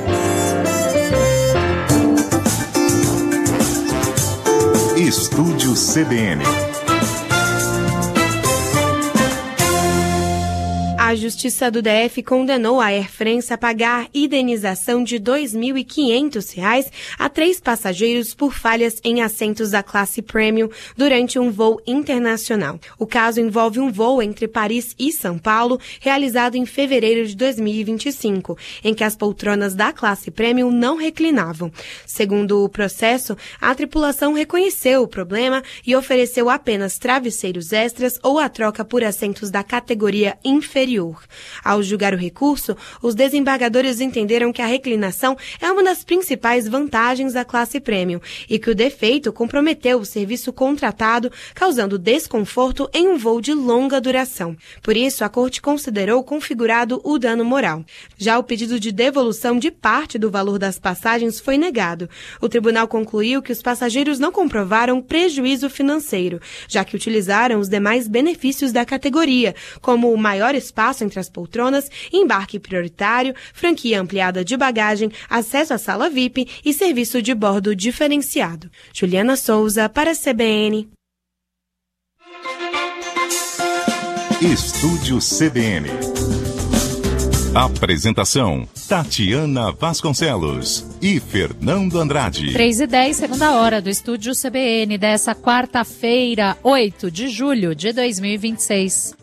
Estúdio CBN. A A Justiça do DF condenou a Air France a pagar indenização de R$ 2.500 a 3 passageiros por falhas em assentos da classe Premium durante um voo internacional. O caso envolve um voo entre Paris e São Paulo, realizado em fevereiro de 2025, em que as poltronas da classe Premium não reclinavam. Segundo o processo, a tripulação reconheceu o problema e ofereceu apenas travesseiros extras ou a troca por assentos da categoria inferior. Ao julgar o recurso, os desembargadores entenderam que a reclinação é uma das principais vantagens da classe Premium e que o defeito comprometeu o serviço contratado, causando desconforto em um voo de longa duração. Por isso, a Corte considerou configurado o dano moral. Já o pedido de devolução de parte do valor das passagens foi negado. O tribunal concluiu que os passageiros não comprovaram prejuízo financeiro, já que utilizaram os demais benefícios da categoria, como o maior espaço entre as poltronas, embarque prioritário, franquia ampliada de bagagem, acesso à sala VIP e serviço de bordo diferenciado. Juliana Souza, para a CBN. Estúdio CBN. Apresentação: Tatiana Vasconcelos e Fernando Andrade. 3h10, segunda hora do Estúdio CBN dessa quarta-feira, 8 de julho de 2026.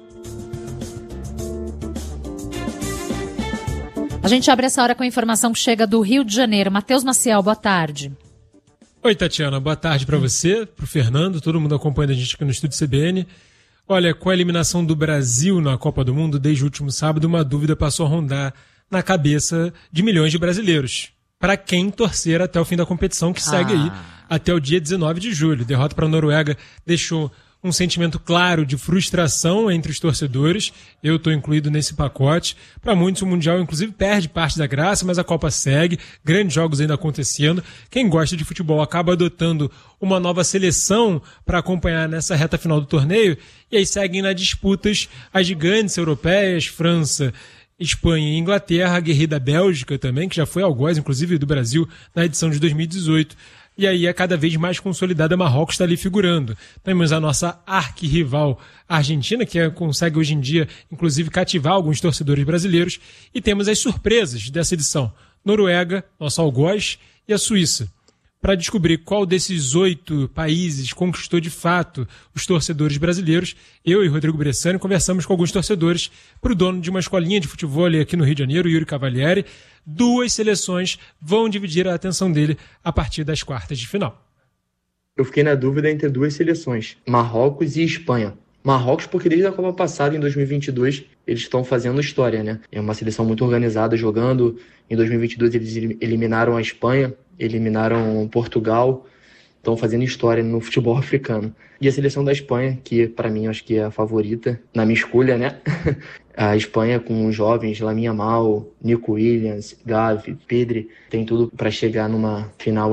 A gente abre essa hora com a informação que chega do Rio de Janeiro. Matheus Maciel, boa tarde. Oi, Tatiana, boa tarde para você, para o Fernando, todo mundo acompanha a gente aqui no Estúdio CBN. Olha, com a eliminação do Brasil na Copa do Mundo desde o último sábado, uma dúvida passou a rondar na cabeça de milhões de brasileiros. Para quem torcer até o fim da competição, que segue aí até o dia 19 de julho. Derrota para a Noruega deixou um sentimento claro de frustração entre os torcedores. Eu estou incluído nesse pacote. Para muitos, o Mundial, inclusive, perde parte da graça, mas a Copa segue. Grandes jogos ainda acontecendo. Quem gosta de futebol acaba adotando uma nova seleção para acompanhar nessa reta final do torneio. E aí seguem nas disputas as gigantes europeias, França, Espanha e Inglaterra, a guerrida Bélgica também, que já foi algoz, inclusive, do Brasil na edição de 2018. E aí é cada vez mais consolidada, Marrocos está ali figurando. Temos a nossa arquirrival Argentina, que consegue hoje em dia, inclusive, cativar alguns torcedores brasileiros. E temos as surpresas dessa edição: Noruega, nosso algoz, e a Suíça. Para descobrir qual desses 8 países conquistou de fato os torcedores brasileiros, eu e Rodrigo Bressani conversamos com alguns torcedores para o dono de uma escolinha de futebol aqui no Rio de Janeiro, Yuri Cavalieri. 2 seleções vão dividir a atenção dele a partir das quartas de final. Eu fiquei na dúvida entre 2 seleções, Marrocos e Espanha. Marrocos porque desde a Copa passada, em 2022, eles estão fazendo história, né? É uma seleção muito organizada jogando. Em 2022 eles eliminaram a Espanha, eliminaram Portugal, estão fazendo história no futebol africano. E a seleção da Espanha, que para mim acho que é a favorita, na minha escolha, né? A Espanha com os jovens, Lamine Yamal, Nico Williams, Gavi, Pedri, tem tudo para chegar numa final.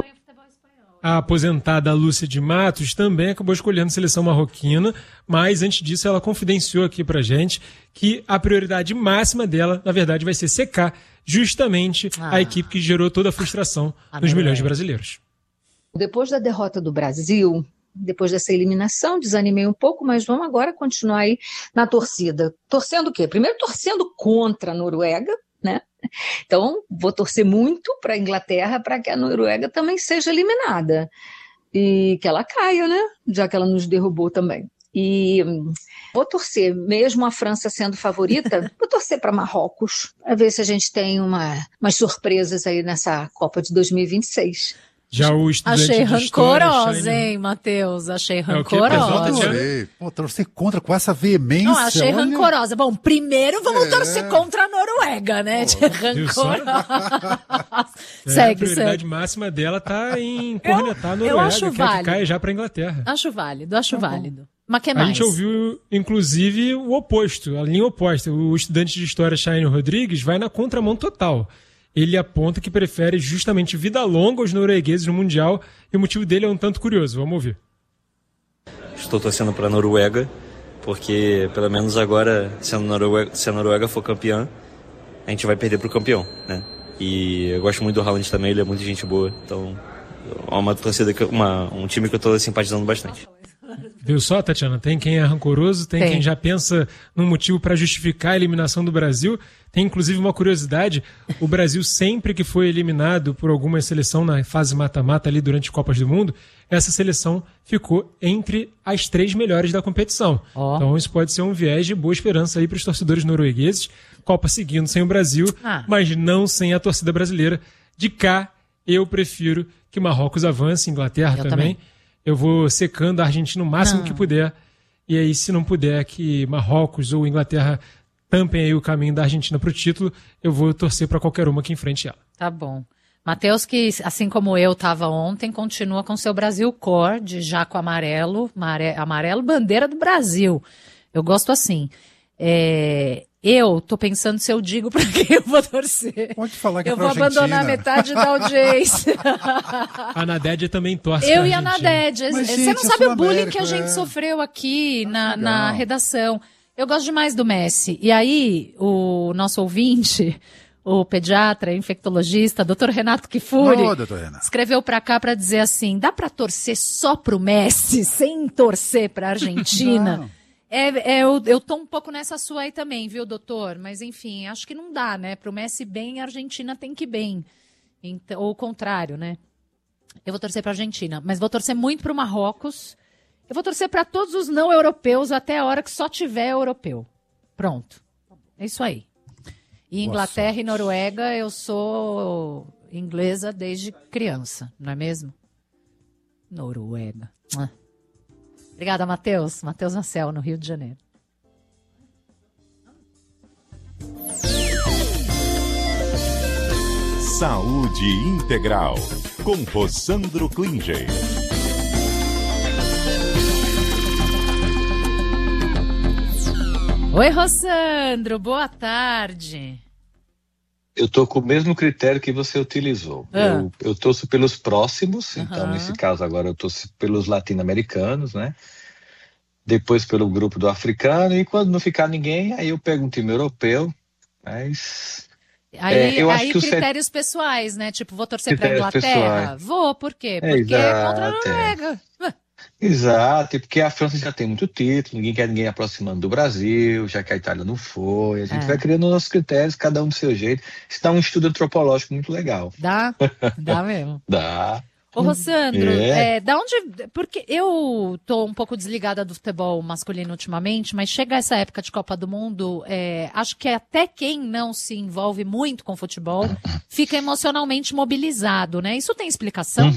A aposentada Lúcia de Matos também acabou escolhendo a seleção marroquina, mas antes disso ela confidenciou aqui pra gente que a prioridade máxima dela, na verdade, vai ser secar justamente a equipe que gerou toda a frustração nos milhões de brasileiros. Depois da derrota do Brasil, depois dessa eliminação, desanimei um pouco, mas vamos agora continuar aí na torcida. Torcendo o quê? Primeiro torcendo contra a Noruega, né? Então, vou torcer muito para a Inglaterra para que a Noruega também seja eliminada e que ela caia, né? Já que ela nos derrubou também. E vou torcer, mesmo a França sendo favorita, vou torcer para Marrocos, para ver se a gente tem umas surpresas aí nessa Copa de 2026. Já o estudante Achei rancorosa, história, hein, Matheus? Achei rancorosa. rancorosa. Pô, torcer contra com essa veemência. Não, achei olha. rancorosa. Bom, primeiro vamos torcer contra a Noruega, né? Rancorosa. A prioridade máxima dela tá em cornetar a Noruega, acho que válido. cai já pra Inglaterra. Acho válido. Mas que A mais? gente ouviu, inclusive, o oposto, a linha oposta. O estudante de história Chaine Rodrigues vai na contramão total. Ele aponta que prefere justamente vida longa aos noruegueses no Mundial, e o motivo dele é um tanto curioso. Vamos ouvir. Estou torcendo para a Noruega, porque pelo menos agora, se a Noruega for campeã, a gente vai perder para o campeão, né? E eu gosto muito do Haaland também, ele é muito gente boa, então é uma torcida, um time que eu estou simpatizando bastante. Viu só, Tatiana? Tem quem é rancoroso, tem quem já pensa num motivo para justificar a eliminação do Brasil. Tem inclusive uma curiosidade, o Brasil sempre que foi eliminado por alguma seleção na fase mata-mata ali durante Copas do Mundo, essa seleção ficou entre as 3 melhores da competição. Então isso pode ser um viés de boa esperança aí para os torcedores noruegueses. Copa seguindo sem o Brasil, mas não sem a torcida brasileira. De cá, eu prefiro que Marrocos avance, Inglaterra também. Eu vou secando a Argentina o máximo que puder. E aí, se não puder que Marrocos ou Inglaterra tampem aí o caminho da Argentina para o título, eu vou torcer para qualquer uma que enfrente ela. Tá bom. Matheus, que assim como eu estava ontem, continua com seu Brasil Cor, de jaco amarelo, amarelo bandeira do Brasil. Eu gosto assim. Eu tô pensando se eu digo pra quem eu vou torcer. Pode falar que eu vou abandonar metade da audiência. A Nadédia também torce. Eu e a Nadédia. Mas, Você gente, não sabe o bullying América, que a gente sofreu aqui na redação. Eu gosto demais do Messi. E aí, o nosso ouvinte, o pediatra, infectologista, Dr. Renato Kifuri, escreveu pra cá pra dizer assim, dá pra torcer só pro Messi, sem torcer pra Argentina? Não. Eu tô um pouco nessa sua aí também, viu, doutor? Mas, enfim, acho que não dá, né? Pro Messi bem, a Argentina tem que ir bem. Então, ou o contrário, né? Eu vou torcer pra Argentina, mas vou torcer muito pro Marrocos. Eu vou torcer pra todos os não europeus até a hora que só tiver europeu. Pronto. É isso aí. E Inglaterra e Noruega, eu sou inglesa desde criança, não é mesmo? Noruega. Obrigada, Matheus. Matheus Nacel, no Rio de Janeiro. Saúde Integral, com Rossandro Klinger. Oi, Rossandro, boa tarde. Eu tô com o mesmo critério que você utilizou. Eu torço pelos próximos, então nesse caso agora eu torço pelos latino-americanos, né? Depois pelo grupo do africano, e quando não ficar ninguém, aí eu pego um time europeu, mas... eu acho que critérios pessoais, né? Tipo, vou torcer pra Inglaterra? Pessoais. Vou, por quê? Porque é contra a Noruega. Exato, porque a França já tem muito título, ninguém quer ninguém aproximando do Brasil, já que a Itália não foi, a gente vai criando nossos critérios, cada um do seu jeito. Isso dá um estudo antropológico muito legal. Dá mesmo. Dá. Ô, Rossandro, da onde... Porque eu tô um pouco desligada do futebol masculino ultimamente, mas chega essa época de Copa do Mundo, acho que até quem não se envolve muito com futebol fica emocionalmente mobilizado, né? Isso tem explicação?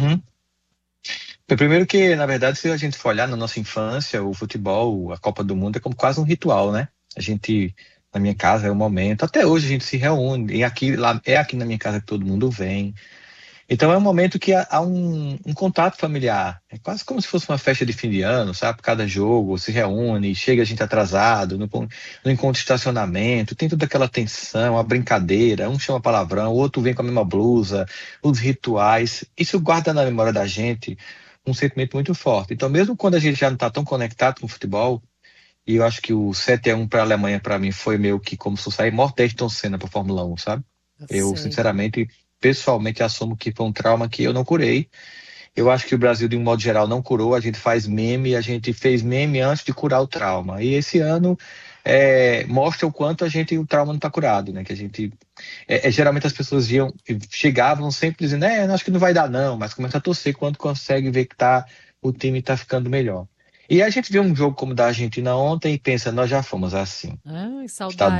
Primeiro que, na verdade, se a gente for olhar na nossa infância, o futebol, a Copa do Mundo é como quase um ritual, né? A gente, na minha casa, é um momento, até hoje a gente se reúne, e aqui na minha casa que todo mundo vem. Então é um momento que há um contato familiar, é quase como se fosse uma festa de fim de ano, sabe? Cada jogo se reúne, chega a gente atrasado, no encontro de estacionamento, tem toda aquela tensão, a brincadeira, um chama palavrão, o outro vem com a mesma blusa, os rituais, isso guarda na memória da gente um sentimento muito forte. Então mesmo quando a gente já não está tão conectado com o futebol, e eu acho que o 7-1 para a Alemanha para mim foi meio que como se sair morto Ayrton Senna para a Fórmula 1, sabe? Eu sinceramente... pessoalmente assumo que foi um trauma que eu não curei. Eu acho que o Brasil, de um modo geral, não curou. A gente faz meme, a gente fez meme antes de curar o trauma. E esse ano mostra o quanto o trauma não está curado, né? Que a gente, geralmente as pessoas chegavam sempre dizendo, acho que não vai dar não, mas começa a torcer quando consegue ver que o time está ficando melhor. E a gente vê um jogo como o da Argentina ontem e pensa, nós já fomos assim. Está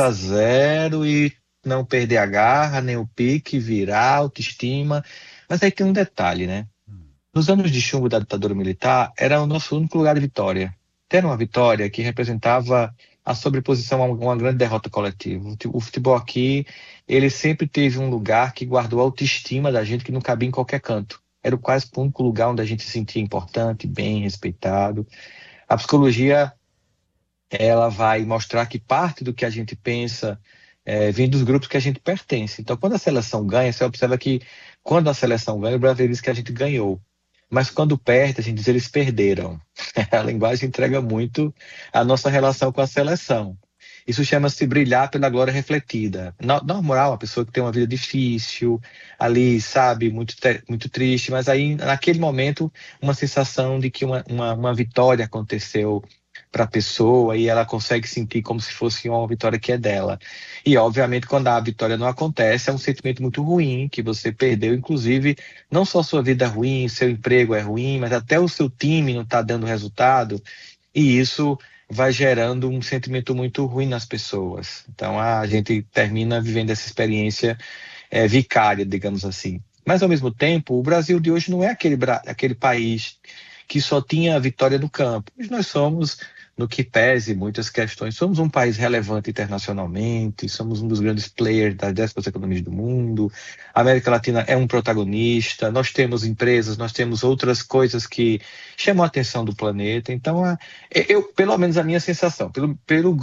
2-0 e não perder a garra, nem o pique, virar, autoestima. Mas aí tem um detalhe, né? Nos anos de chumbo da ditadura militar, era o nosso único lugar de vitória. Era uma vitória que representava a sobreposição a uma grande derrota coletiva. O futebol aqui, ele sempre teve um lugar que guardou a autoestima da gente que não cabia em qualquer canto. Era quase o único lugar onde a gente se sentia importante, bem respeitado. A psicologia, ela vai mostrar que parte do que a gente pensa vem dos grupos que a gente pertence. Então, quando a seleção ganha, você observa que quando a seleção ganha, o brasileiro diz que a gente ganhou. Mas quando perde, a gente diz que eles perderam. A linguagem entrega muito a nossa relação com a seleção. Isso chama-se brilhar pela glória refletida. Na moral, uma pessoa que tem uma vida difícil, ali, sabe, muito triste, mas aí, naquele momento, uma sensação de que uma vitória aconteceu para a pessoa e ela consegue sentir como se fosse uma vitória que é dela. E, obviamente, quando a vitória não acontece, é um sentimento muito ruim, que você perdeu, inclusive, não só sua vida é ruim, seu emprego é ruim, mas até o seu time não está dando resultado, e isso vai gerando um sentimento muito ruim nas pessoas. Então, a gente termina vivendo essa experiência vicária, digamos assim. Mas, ao mesmo tempo, o Brasil de hoje não é aquele país que só tinha a vitória no campo. Nós somos, no que pese muitas questões, somos um país relevante internacionalmente, somos um dos grandes players das 10 economias do mundo, a América Latina é um protagonista, nós temos empresas, nós temos outras coisas que chamam a atenção do planeta. Então, pelo menos a minha sensação, pelo